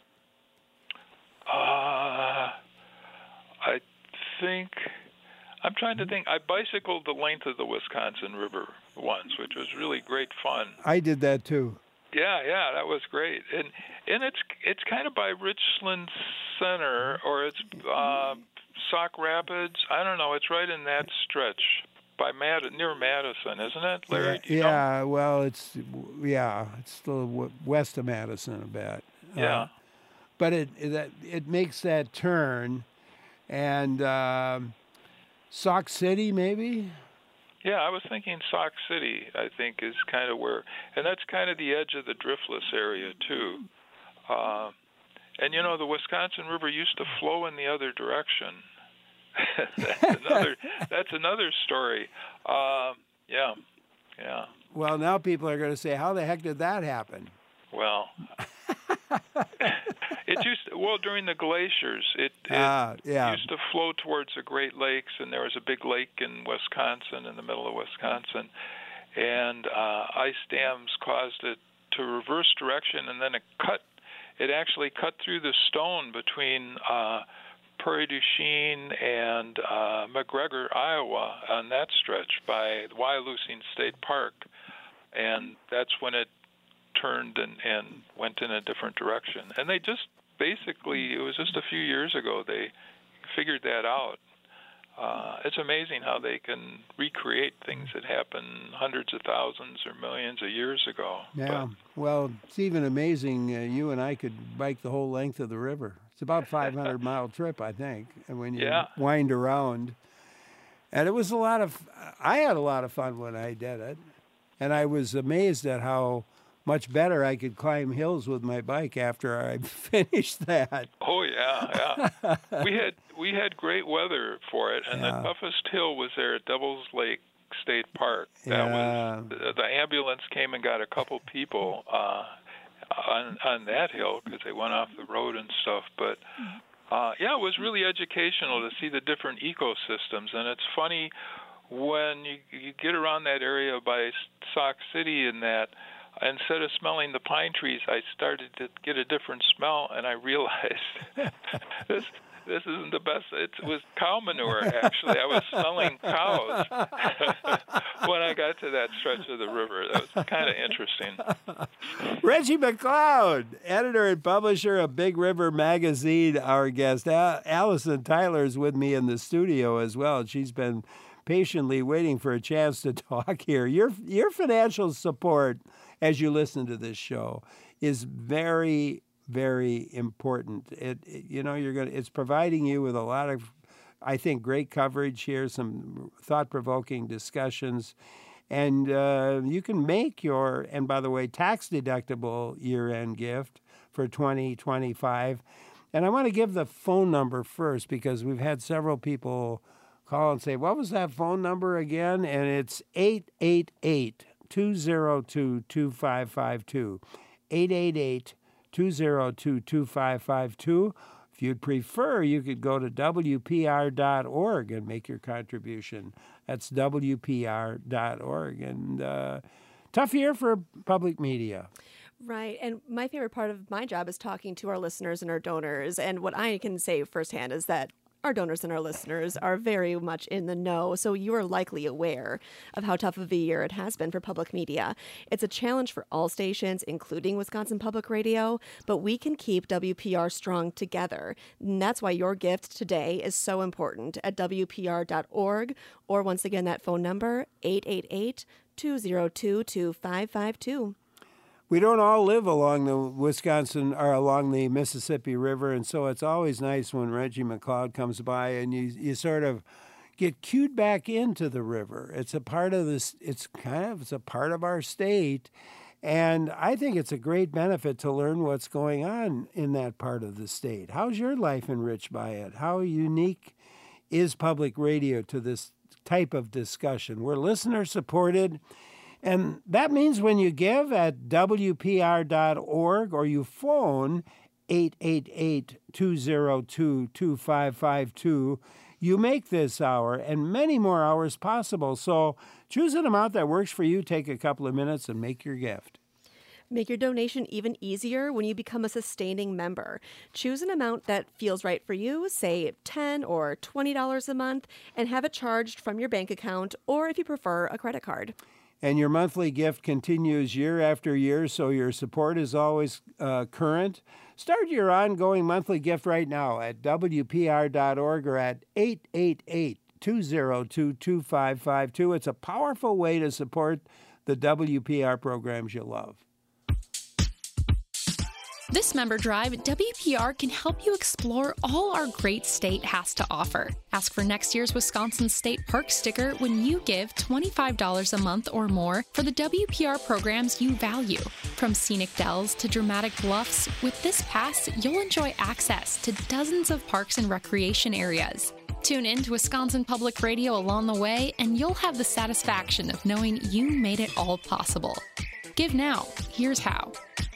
Uh, I think... I'm trying to think. I bicycled the length of the Wisconsin River once, which was really great fun. I did that too. Yeah, yeah, that was great. And and it's it's kind of by Richland Center, or it's uh, Sauk Rapids. I don't know. It's right in that stretch by Mad- near Madison, isn't it, Larry? Yeah, yeah well, it's yeah, it's still west of Madison a bit. Yeah. Uh, but it it it makes that turn, and. Um, Sauk City, maybe? Yeah, I was thinking Sauk City, I think, is kind of where, and that's kind of the edge of the driftless area, too. Uh, and, you know, the Wisconsin River used to flow in the other direction. that's, another, that's another story. Uh, yeah, yeah. Well, now people are going to say, how the heck did that happen? Well... It used to, well during the glaciers. It, it uh, yeah. used to flow towards the Great Lakes, and there was a big lake in Wisconsin, in the middle of Wisconsin, and uh, ice dams caused it to reverse direction, and then it cut. It actually cut through the stone between uh, Prairie du Chien and uh, McGregor, Iowa, on that stretch by Wyalusing State Park, and that's when it turned and, and went in a different direction. And they just basically, it was just a few years ago, they figured that out. uh, it's amazing how they can recreate things that happened hundreds of thousands or millions of years ago. Yeah, but, well, it's even amazing. Uh, you and I could bike the whole length of the river. It's about a five hundred mile trip, I think, and when you yeah. wind around. And it was a lot of, I had a lot of fun when I did it. And I was amazed at how much better I could climb hills with my bike after I finished that. Oh yeah, yeah. we had we had great weather for it, and yeah. the toughest hill was there at Devil's Lake State Park. That yeah. was the, the ambulance came and got a couple people uh, on on that hill because they went off the road and stuff. But uh, yeah, it was really educational to see the different ecosystems, and it's funny when you, you get around that area by Sauk City and that. Instead of smelling the pine trees, I started to get a different smell, and I realized this this isn't the best. It was cow manure, actually. I was smelling cows when I got to that stretch of the river. That was kind of interesting. Reggie McLeod, editor and publisher of Big River Magazine, our guest. Al- Allison Tyler is with me in the studio as well. She's been patiently waiting for a chance to talk here. Your your financial support as you listen to this show is very, very important. It, it you know you're gonna it's providing you with a lot of, I think, great coverage here, some thought-provoking discussions, and uh, you can make your, and by the way, tax-deductible year-end gift for twenty twenty-five. And I want to give the phone number first because we've had several people call and say, what was that phone number again? And it's eight eight eight, two oh two, two five five two. eight eight eight, two oh two, two five five two. If you'd prefer, you could go to W P R dot org and make your contribution. That's W P R dot org. And uh, tough year for public media. Right. And my favorite part of my job is talking to our listeners and our donors. And what I can say firsthand is that our donors and our listeners are very much in the know, so you are likely aware of how tough of a year it has been for public media. It's a challenge for all stations, including Wisconsin Public Radio, but we can keep W P R strong together. And that's why your gift today is so important at W P R dot org, or once again, that phone number, eight eight eight, two oh two, two five five two. We don't all live along the Wisconsin or along the Mississippi River, and so it's always nice when Reggie McLeod comes by and you you sort of get cued back into the river. It's a part of this. It's kind of it's a part of our state, and I think it's a great benefit to learn what's going on in that part of the state. How's your life enriched by it? How unique is public radio to this type of discussion? We're listener supported. And that means when you give at W P R dot org or you phone eight eight eight, two oh two, two five five two, you make this hour and many more hours possible. So choose an amount that works for you. Take a couple of minutes and make your gift. Make your donation even easier when you become a sustaining member. Choose an amount that feels right for you, say ten dollars or twenty dollars a month, and have it charged from your bank account or, if you prefer, a credit card. And your monthly gift continues year after year, so your support is always uh, current. Start your ongoing monthly gift right now at W P R dot org or at eight eight eight, two oh two, two five five two. It's a powerful way to support the W P R programs you love. This member drive, W P R can help you explore all our great state has to offer. Ask for next year's Wisconsin State Park sticker when you give twenty-five dollars a month or more for the W P R programs you value. From scenic dells to dramatic bluffs, with this pass, you'll enjoy access to dozens of parks and recreation areas. Tune in to Wisconsin Public Radio along the way, and you'll have the satisfaction of knowing you made it all possible. Give now. Here's how.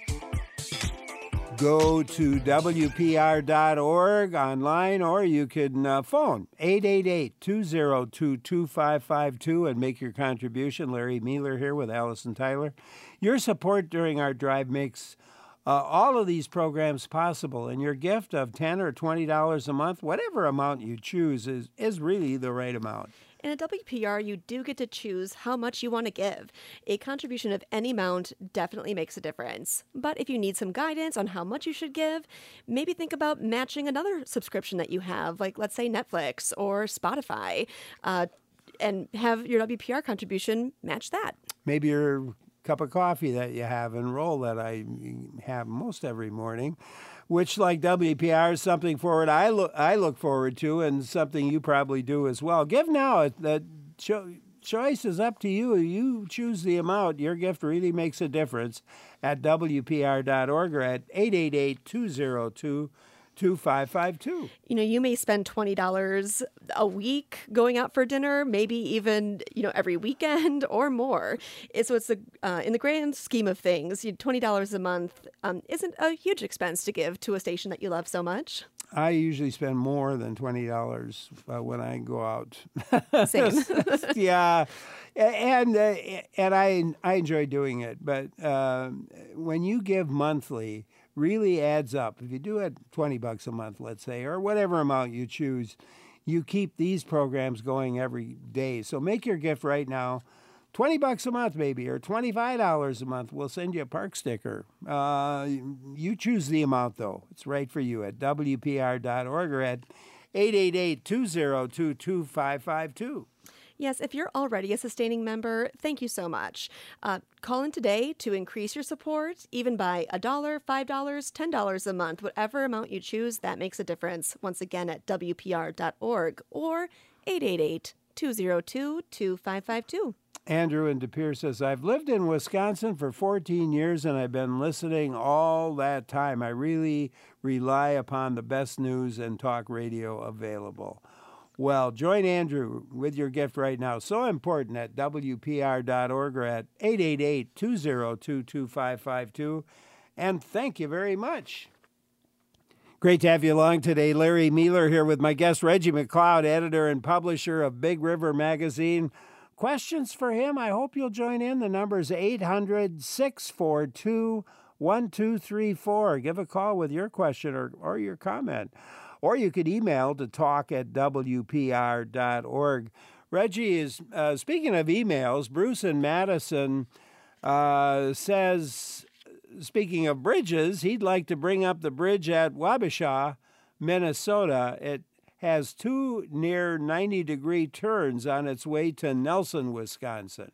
Go to W P R dot org online, or you can uh, phone eight eight eight, two oh two, two five five two and make your contribution. Larry Mealer here with Allison Tyler. Your support during our drive makes uh, all of these programs possible, and your gift of ten dollars or twenty dollars a month, whatever amount you choose, is, is really the right amount. And at W P R, you do get to choose how much you want to give. A contribution of any amount definitely makes a difference. But if you need some guidance on how much you should give, maybe think about matching another subscription that you have, like let's say Netflix or Spotify, uh, and have your W P R contribution match that. Maybe your cup of coffee that you have and roll that I have most every morning, which, like W P R, is something forward I look I look forward to, and something you probably do as well. Give now. The cho- choice is up to you. You choose the amount. Your gift really makes a difference at W P R dot org or at eight eight eight, two oh two, two five five two. You know, you may spend twenty dollars a week going out for dinner, maybe even, you know, every weekend or more. So it's a, uh, in the grand scheme of things, twenty dollars a month um, isn't a huge expense to give to a station that you love so much. I usually spend more than twenty dollars uh, when I go out. Same. Yeah, and uh, and I I enjoy doing it. But uh, when you give monthly, really adds up. If you do it twenty bucks a month, let's say, or whatever amount you choose, you keep these programs going every day. So make your gift right now. twenty bucks a month, maybe, or twenty-five dollars a month. We'll send you a park sticker. Uh, you choose the amount, though. It's right for you at W P R dot org or at eight eight eight, two oh two, two five five two. Yes, if you're already a sustaining member, thank you so much. Uh, call in today to increase your support, even by a dollar, five dollars, ten dollars a month. Whatever amount you choose, that makes a difference. Once again, at W P R dot org or eight eight eight, two oh two, two five five two. Andrew in De Pere says, I've lived in Wisconsin for fourteen years and I've been listening all that time. I really rely upon the best news and talk radio available. Well, join Andrew with your gift right now. So important at W P R dot org or at eight eight eight, two oh two, two five five two. And thank you very much. Great to have you along today. Larry Mealer here with my guest, Reggie McLeod, editor and publisher of Big River Magazine. Questions for him? I hope you'll join in. The number is eight hundred, six four two, one two three four. Give a call with your question or, or your comment. Or you could email to talk at W P R dot org. Reggie is, uh, speaking of emails, Bruce in Madison uh, says, speaking of bridges, he'd like to bring up the bridge at Wabasha, Minnesota. It has two near ninety-degree turns on its way to Nelson, Wisconsin.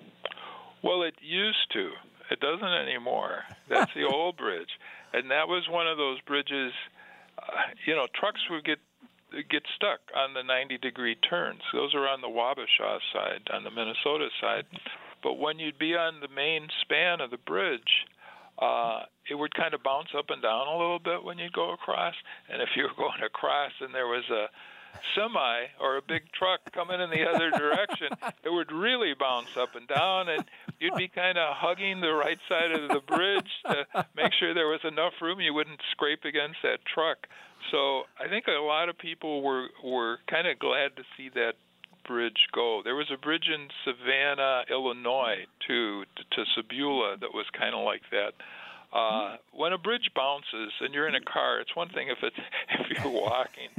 Well, it used to. It doesn't anymore. That's the old bridge. And that was one of those bridges, uh, you know, trucks would get get stuck on the ninety-degree turns. Those are on the Wabasha side, on the Minnesota side. But when you'd be on the main span of the bridge, uh, it would kind of bounce up and down a little bit when you'd go across. And if you were going across and there was a semi or a big truck coming in the other direction, it would really bounce up and down, and you'd be kind of hugging the right side of the bridge to make sure there was enough room you wouldn't scrape against that truck. So I think a lot of people were were kind of glad to see that bridge go. There was a bridge in Savannah, Illinois, too, to, to Sebula that was kind of like that. Uh, when a bridge bounces and you're in a car, it's one thing if it's if you're walking.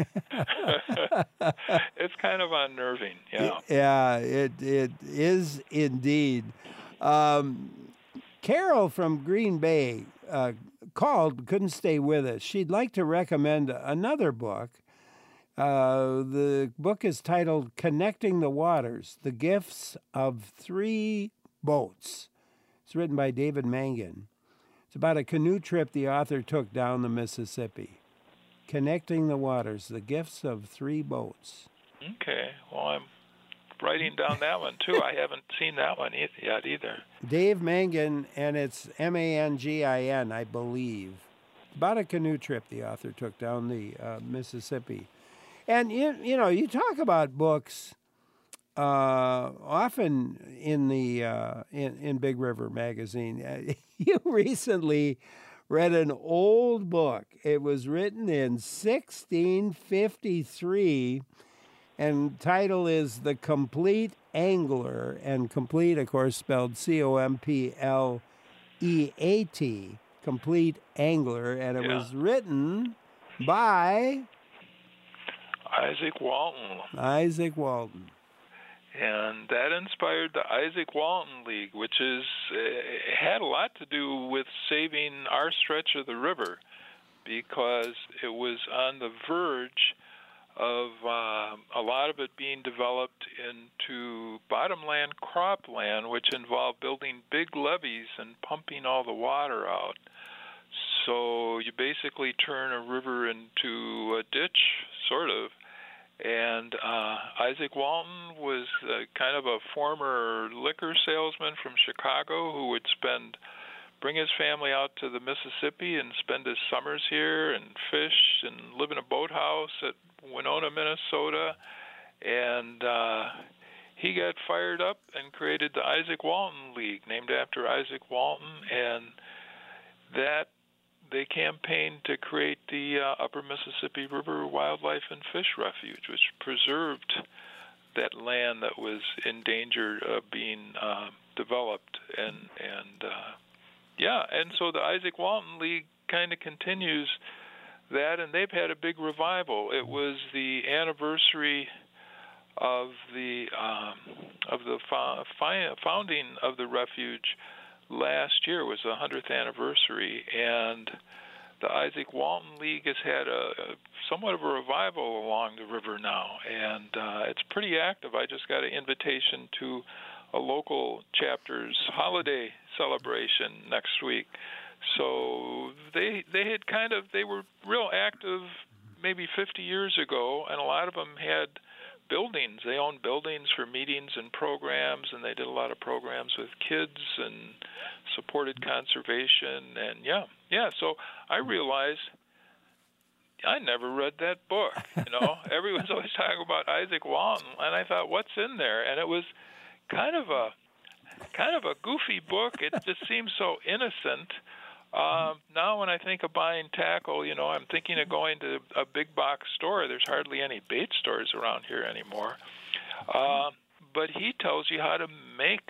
It's kind of unnerving, yeah. Yeah, it it is indeed. Um, Carol from Green Bay uh, called, couldn't stay with us. She'd like to recommend another book. Uh, the book is titled Connecting the Waters, The Gifts of Three Boats. It's written by David Mangan. It's about a canoe trip the author took down the Mississippi. Connecting the Waters, The Gifts of Three Boats. Okay. Well, I'm writing down that one, too. I haven't seen that one yet either. Dave Mangan, and it's M A N G I N, I believe. About a canoe trip the author took down the uh, Mississippi. And, you, you know, you talk about books uh, often in the uh, in, in Big River Magazine. You recently read an old book. It was written in sixteen fifty-three, and title is The Complete Angler, and complete, of course, spelled C O M P L E A T, Complete Angler, and it yeah. was written by Isaac Walton. Isaac Walton. And that inspired the Isaac Walton League, which is uh, had a lot to do with saving our stretch of the river, because it was on the verge of uh, a lot of it being developed into bottomland cropland, which involved building big levees and pumping all the water out. So you basically turn a river into a ditch, sort of. And uh, Isaac Walton was uh, kind of a former liquor salesman from Chicago who would spend, bring his family out to the Mississippi and spend his summers here and fish and live in a boathouse at Winona, Minnesota. And uh, he got fired up and created the Isaac Walton League, named after Isaac Walton. And that they campaigned to create the uh, Upper Mississippi River Wildlife and Fish Refuge, which preserved that land that was in danger of being uh, developed. And, and uh, yeah, and so the Isaac Walton League kind of continues that, and they've had a big revival. It was the anniversary of the um, of the fo- fi- founding of the refuge last year. Was the hundredth anniversary, and the Isaac Walton League has had a, a somewhat of a revival along the river now, and uh, it's pretty active. I just got an invitation to a local chapter's holiday celebration next week. So they they had kind of they were real active maybe fifty years ago, and a lot of them had buildings. They owned buildings for meetings and programs, and they did a lot of programs with kids and supported conservation. And yeah, yeah. So I realized I never read that book. You know, everyone's always talking about Isaac Walton, and I thought, what's in there? And it was kind of a kind of a goofy book. It just seems so innocent. Um, now when I think of buying tackle, you know, I'm thinking of going to a big box store. There's hardly any bait stores around here anymore. Uh, but he tells you how to make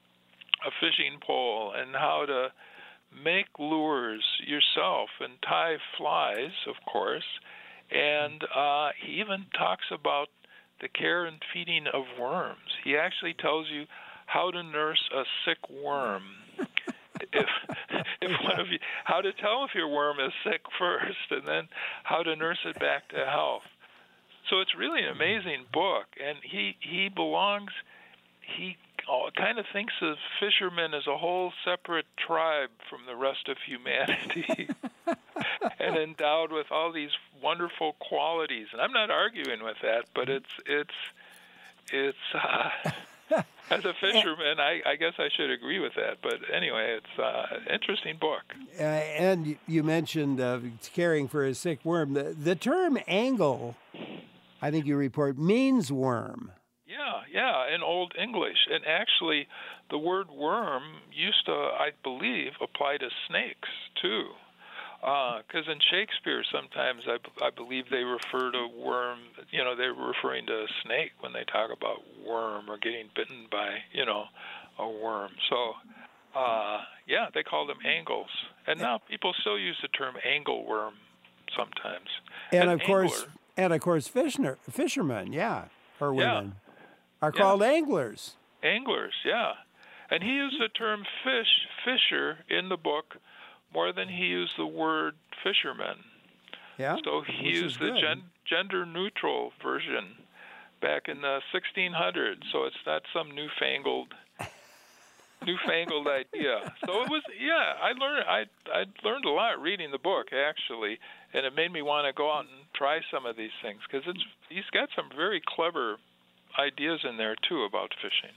a fishing pole and how to make lures yourself and tie flies, of course. And uh, he even talks about the care and feeding of worms. He actually tells you how to nurse a sick worm. if if one of you, how to tell if your worm is sick first, and then how to nurse it back to health. So it's really an amazing book, and he he belongs. He kind of thinks of fishermen as a whole separate tribe from the rest of humanity, and endowed with all these wonderful qualities. And I'm not arguing with that, but it's it's it's. Uh, As a fisherman, I, I guess I should agree with that. But anyway, it's uh, an interesting book. Uh, and you mentioned uh, caring for a sick worm. The, the term angle, I think you report, means worm. Yeah, yeah, in Old English. And actually, the word worm used to, I believe, apply to snakes, too. Because uh, in Shakespeare, sometimes I, I believe they refer to worm, you know, they're referring to a snake when they talk about worm or getting bitten by, you know, a worm. So, uh, yeah, they call them angles. And now people still use the term angleworm sometimes. And, and of course, and of course, fisher, fishermen, yeah, or women, yeah. are called yeah. anglers. Anglers, yeah. And he used the term fish, fisher, in the book more than he used the word fisherman. Yeah. So he used the gen- gender-neutral version back in the sixteen hundreds. So it's not some newfangled, newfangled idea. So it was, yeah. I learned, I I learned a lot reading the book actually, and it made me want to go out and try some of these things because it's he's got some very clever ideas in there too about fishing.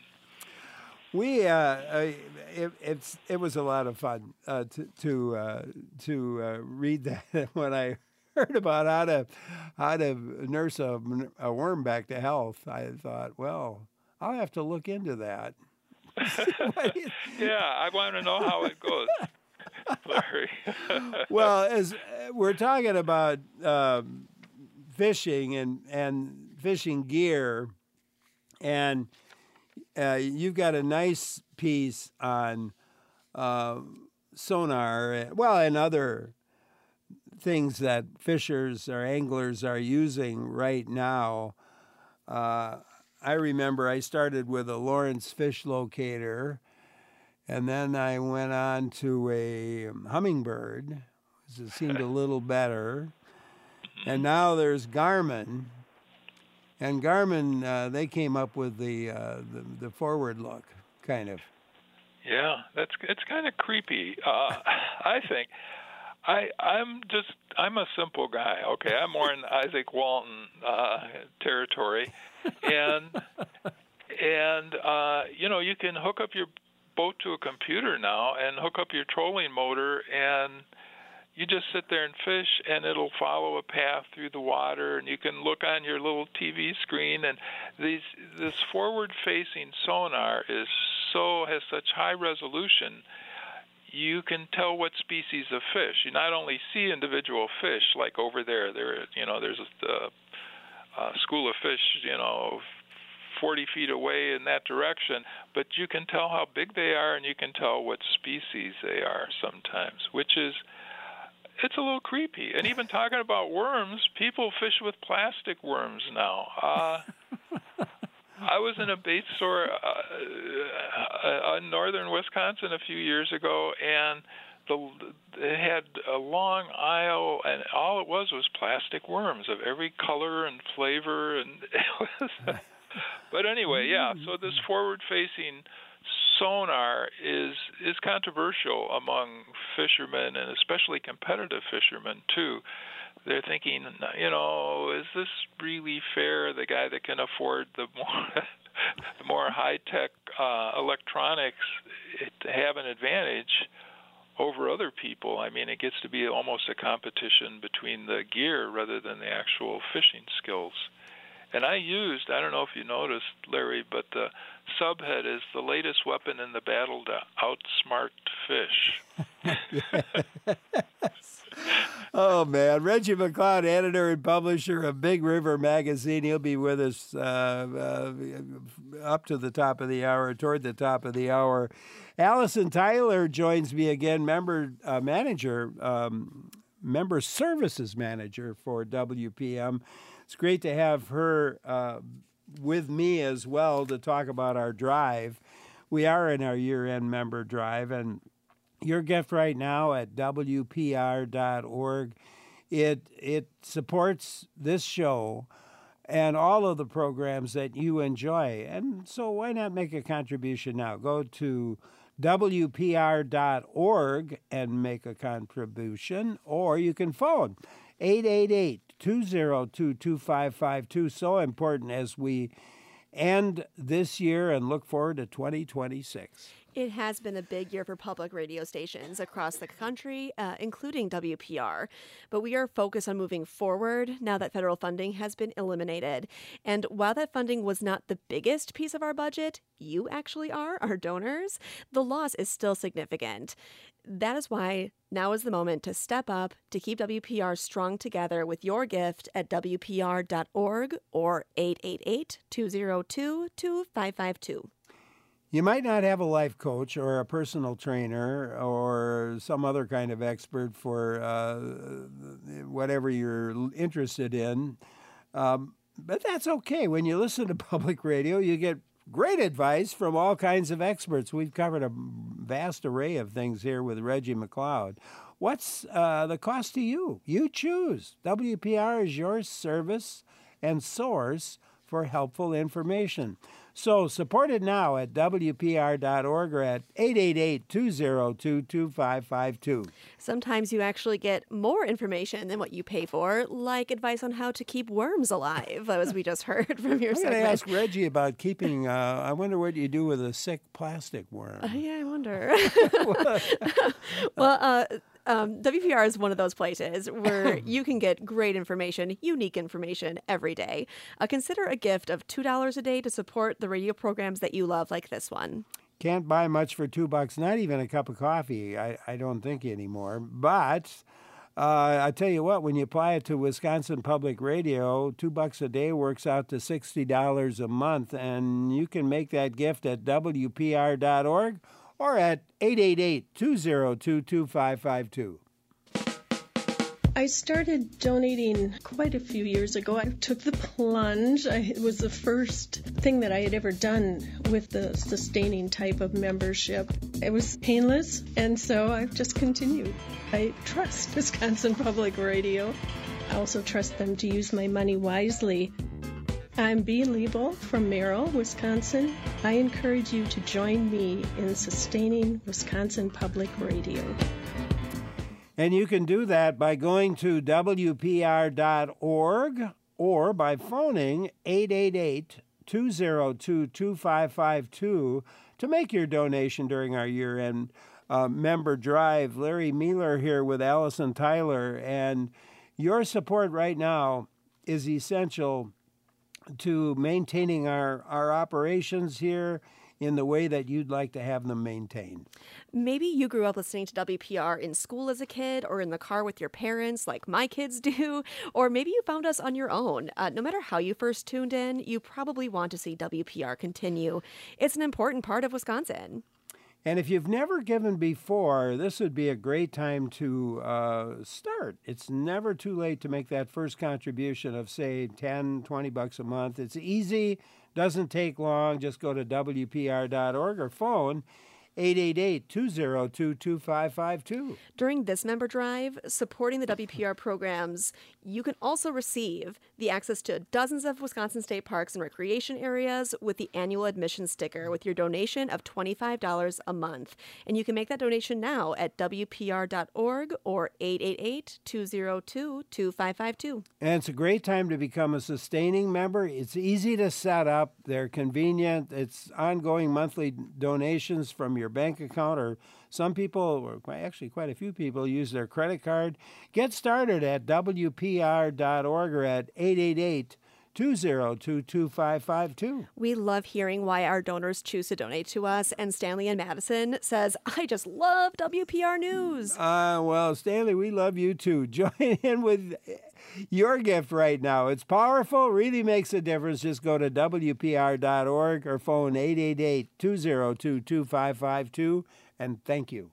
We uh, it, it's it was a lot of fun uh, to to uh, to uh, read that when I heard about how to how to nurse a, a worm back to health. I thought, well, I'll have to look into that. Yeah, I want to know how it goes, Larry. Well, as we're talking about um, fishing and and fishing gear, and Uh, you've got a nice piece on uh, sonar, well, and other things that fishers or anglers are using right now. Uh, I remember I started with a Lawrence fish locator, and then I went on to a Humminbird, because it seemed a little better. And now there's Garmin. And Garmin, uh, they came up with the, uh, the the forward look, kind of. Yeah, that's it's kind of creepy. Uh, I think I I'm just I'm a simple guy. Okay, I'm more in Isaac Walton uh, territory, and and uh, you know, you can hook up your boat to a computer now and hook up your trolling motor, and you just sit there and fish, and it'll follow a path through the water, and you can look on your little T V screen. And these this forward-facing sonar is so has such high resolution. You can tell what species of fish. You not only see individual fish, like over there, there you know there's a, a school of fish, you know, forty feet away in that direction, but you can tell how big they are, and you can tell what species they are sometimes, which is it's a little creepy. And even talking about worms, people fish with plastic worms now. Uh, I was in a bait store uh, uh, in northern Wisconsin a few years ago, and the they had a long aisle, and all it was was plastic worms of every color and flavor. And it was, but anyway, yeah. So this forward-facing sonar is is controversial among fishermen, and especially competitive fishermen too. They're thinking, you know, is this really fair? The guy that can afford the more the more high-tech uh, electronics to have an advantage over other people. I mean, it gets to be almost a competition between the gear rather than the actual fishing skills. And I used, I don't know if you noticed, Larry, but the subhead is the latest weapon in the battle to outsmart fish. Oh, man. Reggie McLeod, editor and publisher of Big River Magazine. He'll be with us uh, uh, up to the top of the hour, toward the top of the hour. Allison Tyler joins me again, member uh, manager, um, member services manager for W P M. It's great to have her uh, with me as well to talk about our drive. We are in our year-end member drive, and your gift right now at W P R dot org, it it supports this show and all of the programs that you enjoy. And so why not make a contribution now? Go to W P R dot org and make a contribution, or you can phone eight eight eight, two zero two, two five five two. So important as we end this year and look forward to twenty twenty-six. It has been a big year for public radio stations across the country, uh, including W P R. But we are focused on moving forward now that federal funding has been eliminated. And while that funding was not the biggest piece of our budget, you actually are, our donors, the loss is still significant. That is why now is the moment to step up to keep W P R strong together with your gift at W P R dot org or eight eight eight, two zero two, two five five two. You might not have a life coach or a personal trainer or some other kind of expert for uh, whatever you're interested in, um, but that's okay. When you listen to public radio, you get great advice from all kinds of experts. We've covered a vast array of things here with Reggie McLeod. What's uh, the cost to you? You choose. W P R is your service and source for helpful information. So support it now at W P R dot org or at eight eight eight, two zero two, two five five two. Sometimes you actually get more information than what you pay for, like advice on how to keep worms alive, as we just heard from your I'm segment. I'm going to ask Reggie about keeping, uh, I wonder what you do with a sick plastic worm. Uh, yeah, I wonder. well, uh, Um, W P R is one of those places where you can get great information, unique information every day. Uh, consider a gift of two dollars a day to support the radio programs that you love, like this one. Can't buy much for two bucks, not even a cup of coffee, I, I don't think anymore. But uh, I tell you what, when you apply it to Wisconsin Public Radio, two bucks a day works out to sixty dollars a month, and you can make that gift at W P R dot org. Or at eight eight eight, two zero two, two five five two. I started donating quite a few years ago. I took the plunge. I, it was the first thing that I had ever done with the sustaining type of membership. It was painless, and so I've just continued. I trust Wisconsin Public Radio. I also trust them to use my money wisely. I'm Bea Liebel from Merrill, Wisconsin. I encourage you to join me in sustaining Wisconsin Public Radio. And you can do that by going to W P R dot org or by phoning eight eight eight, two oh two, two five five two to make your donation during our year-end uh, member drive. Larry Mealer here with Allison Tyler, and your support right now is essential to maintaining our, our operations here in the way that you'd like to have them maintained. Maybe you grew up listening to W P R in school as a kid or in the car with your parents like my kids do, or maybe you found us on your own. Uh, no matter how you first tuned in, you probably want to see W P R continue. It's an important part of Wisconsin. And if you've never given before, this would be a great time to uh, start. It's never too late to make that first contribution of, say, ten, twenty bucks a month. It's easy, doesn't take long. Just go to W P R dot org or phone eight eight eight, two oh two, two five five two. During this member drive, supporting the W P R programs, you can also receive the access to dozens of Wisconsin state parks and recreation areas with the annual admission sticker with your donation of twenty-five dollars a month. And you can make that donation now at W P R dot org or eight eight eight, two oh two, two five five two. And it's a great time to become a sustaining member. It's easy to set up. They're convenient. It's ongoing monthly donations from your bank account, or some people, or actually quite a few people, use their credit card. Get started at W P R dot org or at eight eight eight, two oh two, two five five two. We love hearing why our donors choose to donate to us, and Stanley in Madison says, I just love W P R News. Uh, well, Stanley, we love you too. Join in with your gift right now. It's powerful, really makes a difference. Just go to W P R dot org or phone eight eight eight, two oh two, two five five two, and thank you.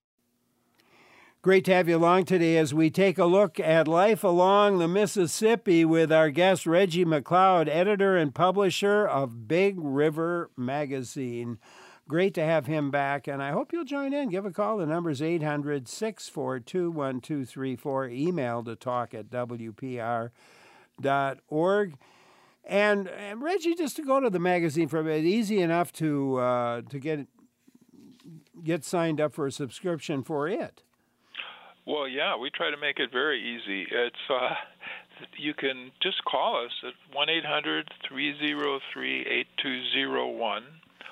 Great to have you along today as we take a look at life along the Mississippi with our guest, Reggie McLeod, editor and publisher of Big River Magazine. Great to have him back, and I hope you'll join in. Give a call. The number's eight hundred, six four two, one two three four. Email to talk at W P R dot org. And, and Reggie, just to go to the magazine for a bit, easy enough to uh, to get get signed up for a subscription for it. Well, yeah, we try to make it very easy. It's uh, you can just call us at one eight hundred, three oh three, eight two oh one.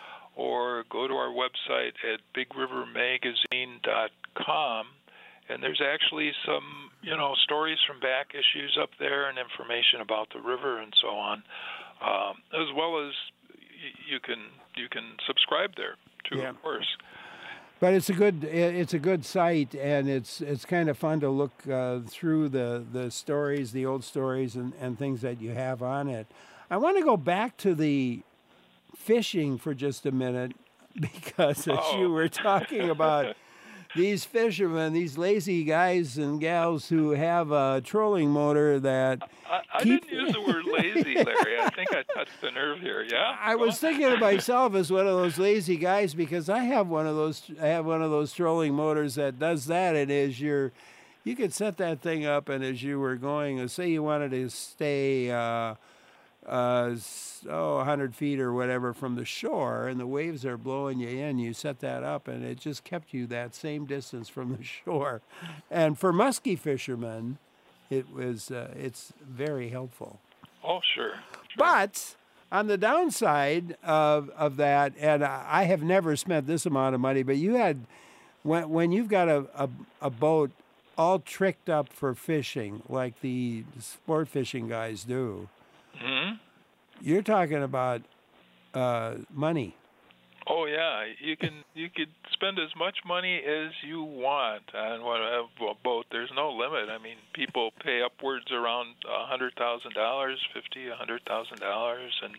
Or go to our website at big river magazine dot com, and there's actually some, you know, stories from back issues up there and information about the river and so on, um, as well as you can you can subscribe there too, yeah. Of course. But it's a good it's a good site, and it's it's kind of fun to look uh, through the, the stories, the old stories, and, and things that you have on it. I want to go back to the fishing for just a minute, because as oh. you were talking about these fishermen, these lazy guys and gals who have a trolling motor that I, I keep... didn't use the word lazy, Larry. I think I touched the nerve here. Yeah. I was thinking of myself as one of those lazy guys, because I have one of those. I have one of those trolling motors that does that, and as you're, you could set that thing up, and as you were going, say you wanted to stay. Uh, Uh, oh, one hundred feet or whatever from the shore, and the waves are blowing you in, you set that up, and it just kept you that same distance from the shore. And for musky fishermen, it was uh, it's very helpful. Oh, sure. sure. But on the downside of of that, and I have never spent this amount of money, but you had, when when you've got a, a, a boat all tricked up for fishing, like the sport fishing guys do, Mm-hmm. you're talking about uh, money. Oh yeah, you can you could spend as much money as you want on a boat. There's no limit. I mean, people pay upwards around a hundred thousand dollars, fifty, a hundred thousand dollars, and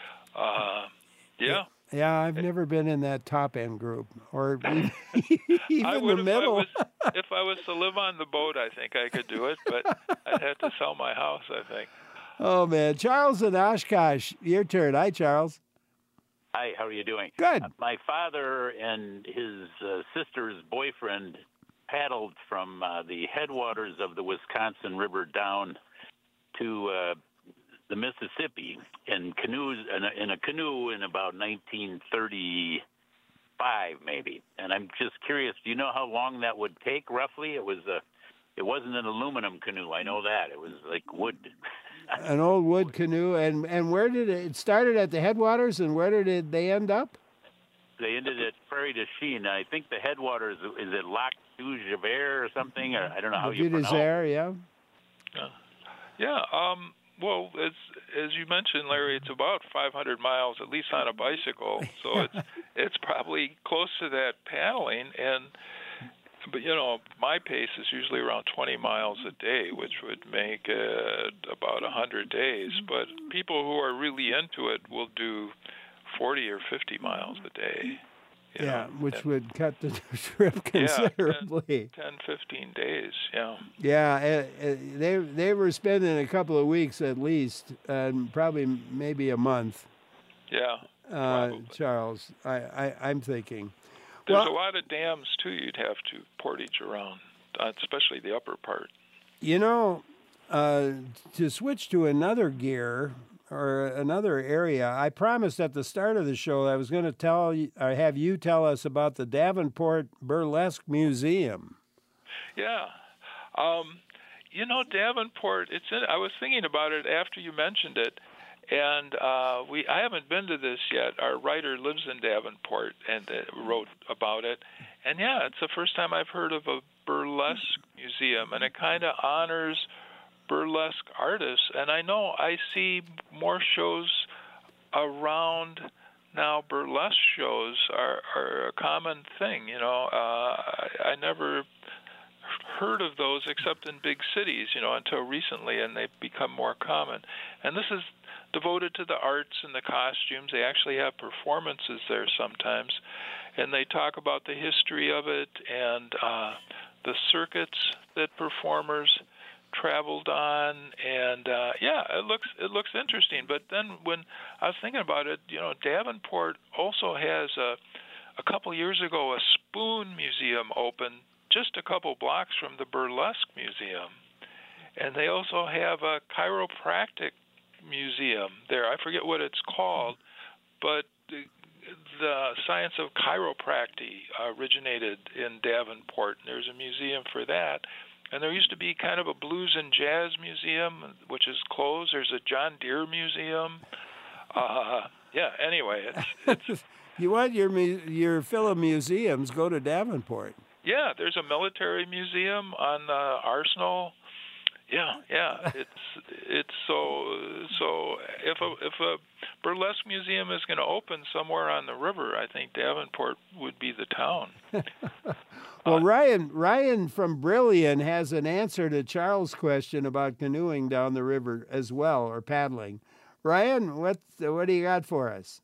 uh, yeah. Yeah, I've never been in that top end group, or even, even the middle. I, was, if I was to live on the boat, I think I could do it, but I'd have to sell my house, I think. Oh, man. Charles in Oshkosh, your turn. Hi, Charles. Hi, how are you doing? Good. Uh, my father and his uh, sister's boyfriend paddled from uh, the headwaters of the Wisconsin River down to uh, the Mississippi in canoes in a, in a canoe in about nineteen thirty-five, maybe. And I'm just curious, do you know how long that would take roughly? It was a, it wasn't an aluminum canoe. I know that. It was like wood. An old wood canoe, and and where did it, it started at the headwaters, and where did it, they end up? They ended at Prairie du Chien. I think the headwaters, is it Lac du Javert or something? Or I don't know how you pronounce it. yeah. Yeah. Yeah. Um, well, as as you mentioned, Larry, it's about five hundred miles, at least on a bicycle. So it's it's probably close to that paddling. And but you know, my pace is usually around twenty miles a day, which would make it about a hundred days. But people who are really into it will do forty or fifty miles a day. You yeah, know, which and, would cut the trip considerably. Yeah, ten, ten, fifteen days, yeah. Yeah, uh, uh, they they were spending a couple of weeks at least, and probably maybe a month. Yeah, uh, Charles, I, I, I'm thinking. There's well, a lot of dams, too, you'd have to portage around, uh, especially the upper part. You know, uh, to switch to another gear or another area, I promised at the start of the show I was going to tell you, or have you tell us about the Davenport Burlesque Museum. Yeah. Um, you know, Davenport, it's in, I was thinking about it after you mentioned it. And uh, we, I haven't been to this yet. Our writer lives in Davenport and uh, wrote about it. And yeah, it's the first time I've heard of a burlesque museum, and it kind of honors burlesque artists. And I know I see more shows around now. Burlesque shows are, are a common thing. You know, uh, I, I never heard of those except in big cities, you know, until recently, and they've become more common. And this is devoted to the arts and the costumes. They actually have performances there sometimes, and they talk about the history of it and uh, the circuits that performers traveled on. And uh, yeah, it looks it looks interesting. But then when I was thinking about it, you know, Davenport also has a a couple years ago a spoon museum opened just a couple blocks from the Burlesque Museum, and they also have a chiropractic museum there. I forget what it's called, but the, the science of chiropractic originated in Davenport. There's a museum for that. And there used to be kind of a blues and jazz museum, which is closed. There's a John Deere museum. Uh, yeah, anyway, it's... it's you want your your fill of museums, go to Davenport. Yeah, there's a military museum on the Arsenal. Yeah, yeah, it's it's so so. If a if a burlesque museum is going to open somewhere on the river, I think Davenport would be the town. Well, uh, Ryan Ryan from Brillion has an answer to Charles' question about canoeing down the river as well, or paddling. Ryan, what what do you got for us?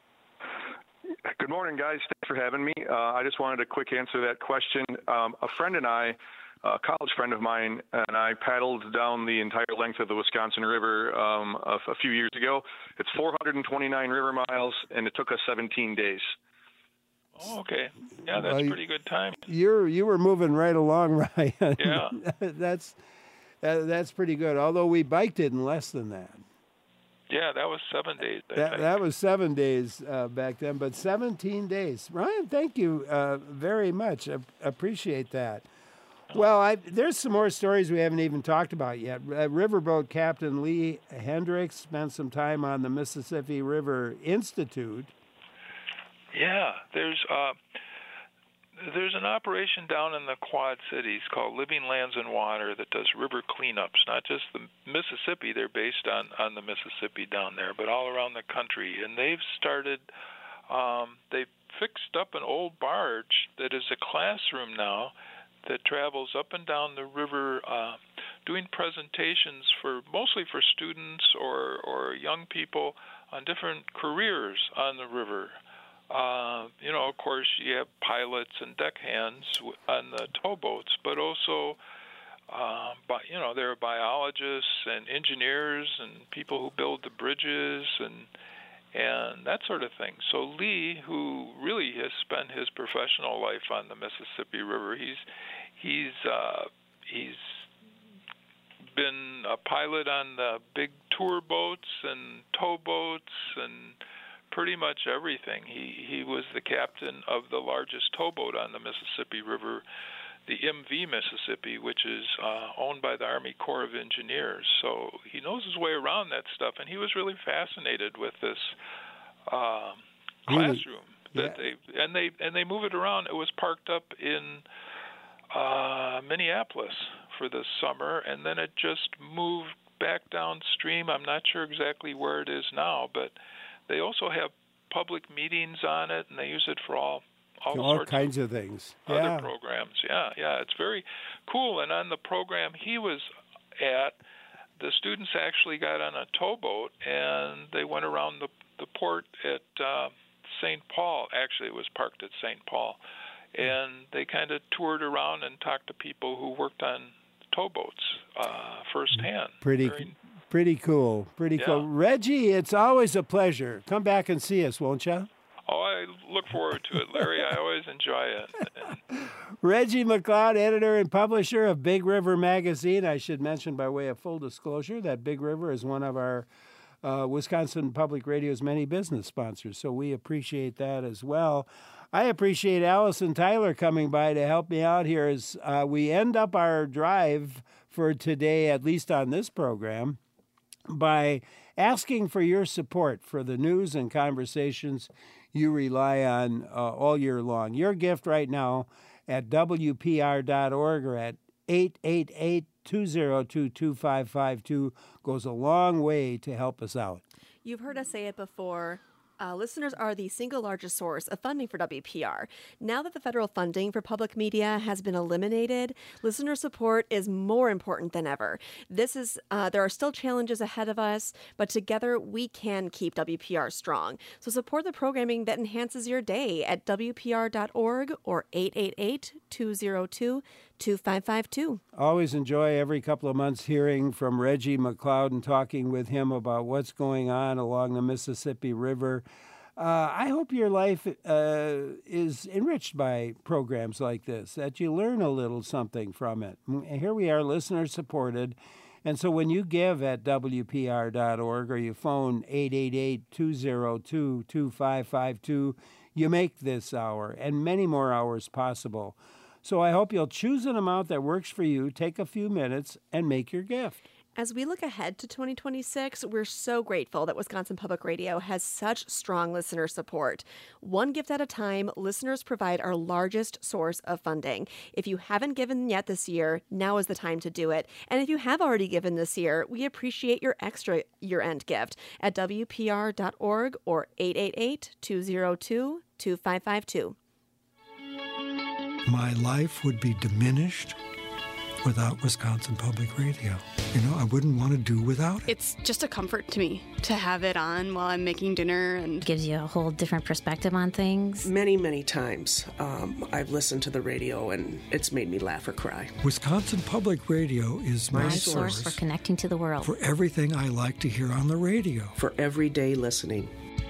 Good morning, guys. Thanks for having me. Uh, I just wanted to quick answer that question. Um, a friend and I. A college friend of mine and I paddled down the entire length of the Wisconsin River um, a, a few years ago. It's four hundred twenty-nine river miles, and it took us seventeen days. Oh, okay. Yeah, that's well, pretty good time. You're you were moving right along, Ryan. Yeah. that's that, that's pretty good. Although we biked it in less than that. Yeah, that was seven days. I that think. that was seven days uh, back then, but seventeen days. Ryan, thank you uh, very much. I appreciate that. Well, I, there's some more stories we haven't even talked about yet. Uh, Riverboat Captain Lee Hendricks spent some time on the Mississippi River Institute. Yeah, there's uh, there's an operation down in the Quad Cities called Living Lands and Water that does river cleanups, not just the Mississippi. They're based on, on the Mississippi down there, but all around the country. And they've started, um, they've fixed up an old barge that is a classroom now that travels up and down the river uh, doing presentations for mostly for students or, or young people on different careers on the river. Uh, you know, of course, you have pilots and deckhands on the towboats, but also, uh, but you know, there are biologists and engineers and people who build the bridges and and that sort of thing. So Lee, who really has spent his professional life on the Mississippi River, he's he's uh, he's been a pilot on the big tour boats and towboats and pretty much everything. He he was the captain of the largest towboat on the Mississippi River, the M V Mississippi, which is uh, owned by the Army Corps of Engineers. So he knows his way around that stuff, and he was really fascinated with this um, classroom really? that yeah. they and they and they move it around. It was parked up in uh, Minneapolis for the summer, and then it just moved back downstream. I'm not sure exactly where it is now, but they also have public meetings on it, and they use it for all all, all sorts kinds of of things. other Yeah. programs. Yeah, yeah, it's very cool. And on the program he was at, the students actually got on a towboat, and they went around the, the port at uh, Saint Paul. Actually, it was parked at Saint Paul. And they kind of toured around and talked to people who worked on towboats uh, firsthand. Pretty Very, pretty cool. Pretty Yeah. cool. Reggie, it's always a pleasure. Come back and see us, won't you? oh, I look forward to it, Larry. I always enjoy it. Reggie McLeod, editor and publisher of Big River Magazine. I should mention, by way of full disclosure, that Big River is one of our uh, Wisconsin Public Radio's many business sponsors, so we appreciate that as well. I appreciate Allison Tyler coming by to help me out here as uh, we end up our drive for today, at least on this program, by asking for your support for the news and conversations you rely on uh, all year long. Your gift right now at W P R dot org or at eight eight eight, two zero two, two five five two goes a long way to help us out. You've heard us say it before. Uh, listeners are the single largest source of funding for W P R. Now that the federal funding for public media has been eliminated, listener support is more important than ever. This is uh, there are still challenges ahead of us, but together we can keep W P R strong. So support the programming that enhances your day at W P R dot org or eight eight eight, two zero two, two five five two. Always enjoy every couple of months hearing from Reggie McLeod and talking with him about what's going on along the Mississippi River. Uh, I hope your life uh, is enriched by programs like this, that you learn a little something from it. Here we are, listener-supported. And so when you give at W P R dot org or you phone eight eight eight, two zero two, two five five two, you make this hour and many more hours possible. So I hope you'll choose an amount that works for you, take a few minutes, and make your gift. As we look ahead to twenty twenty-six, we're so grateful that Wisconsin Public Radio has such strong listener support. One gift at a time, listeners provide our largest source of funding. If you haven't given yet this year, now is the time to do it. And if you have already given this year, we appreciate your extra year-end gift at W P R dot org or eight eight eight, two zero two, two five five two. My life would be diminished without Wisconsin Public Radio. You know, I wouldn't want to do without it. It's just a comfort to me to have it on while I'm making dinner, and gives you a whole different perspective on things. Many, many times um, I've listened to the radio and it's made me laugh or cry. Wisconsin Public Radio is my, my source, source for connecting to the world. For everything I like to hear on the radio. For everyday listening.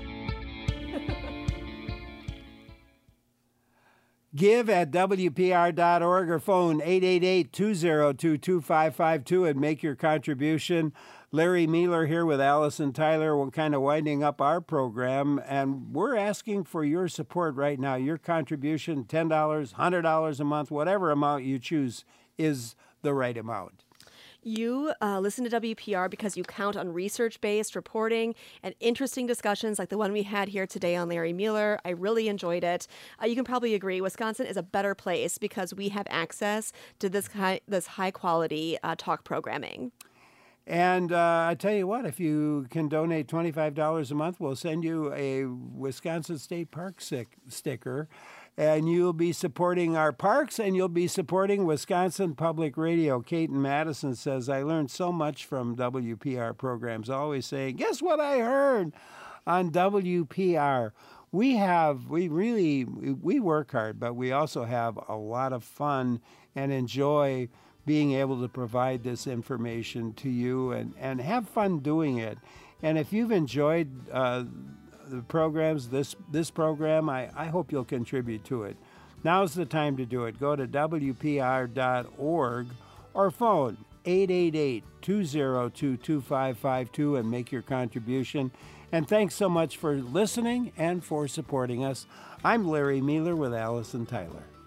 Give at W P R dot org or phone eight eight eight, two zero two, two five five two and make your contribution. Larry Mealer here with Allison Tyler. We're kind of winding up our program, and we're asking for your support right now. Your contribution, ten dollars, one hundred dollars a month, whatever amount you choose is the right amount. You uh, listen to W P R because you count on research-based reporting and interesting discussions like the one we had here today on Larry Mealer. I really enjoyed it. Uh, you can probably agree Wisconsin is a better place because we have access to this high, this high-quality uh, talk programming. And uh, I tell you what, if you can donate twenty-five dollars a month, we'll send you a Wisconsin State Park stick, sticker. And you'll be supporting our parks, and you'll be supporting Wisconsin Public Radio. Kate in Madison says, I learned so much from W P R programs, always saying, guess what I heard on W P R? we have, we really, we work hard, but we also have a lot of fun and enjoy being able to provide this information to you and, and have fun doing it. And if you've enjoyed uh, the programs, this this program, I, I hope you'll contribute to it. Now's the time to do it. Go to W P R dot org or phone eight eight eight, two zero two, two five five two and make your contribution. And thanks so much for listening and for supporting us. I'm Larry Mealer with Allison Tyler.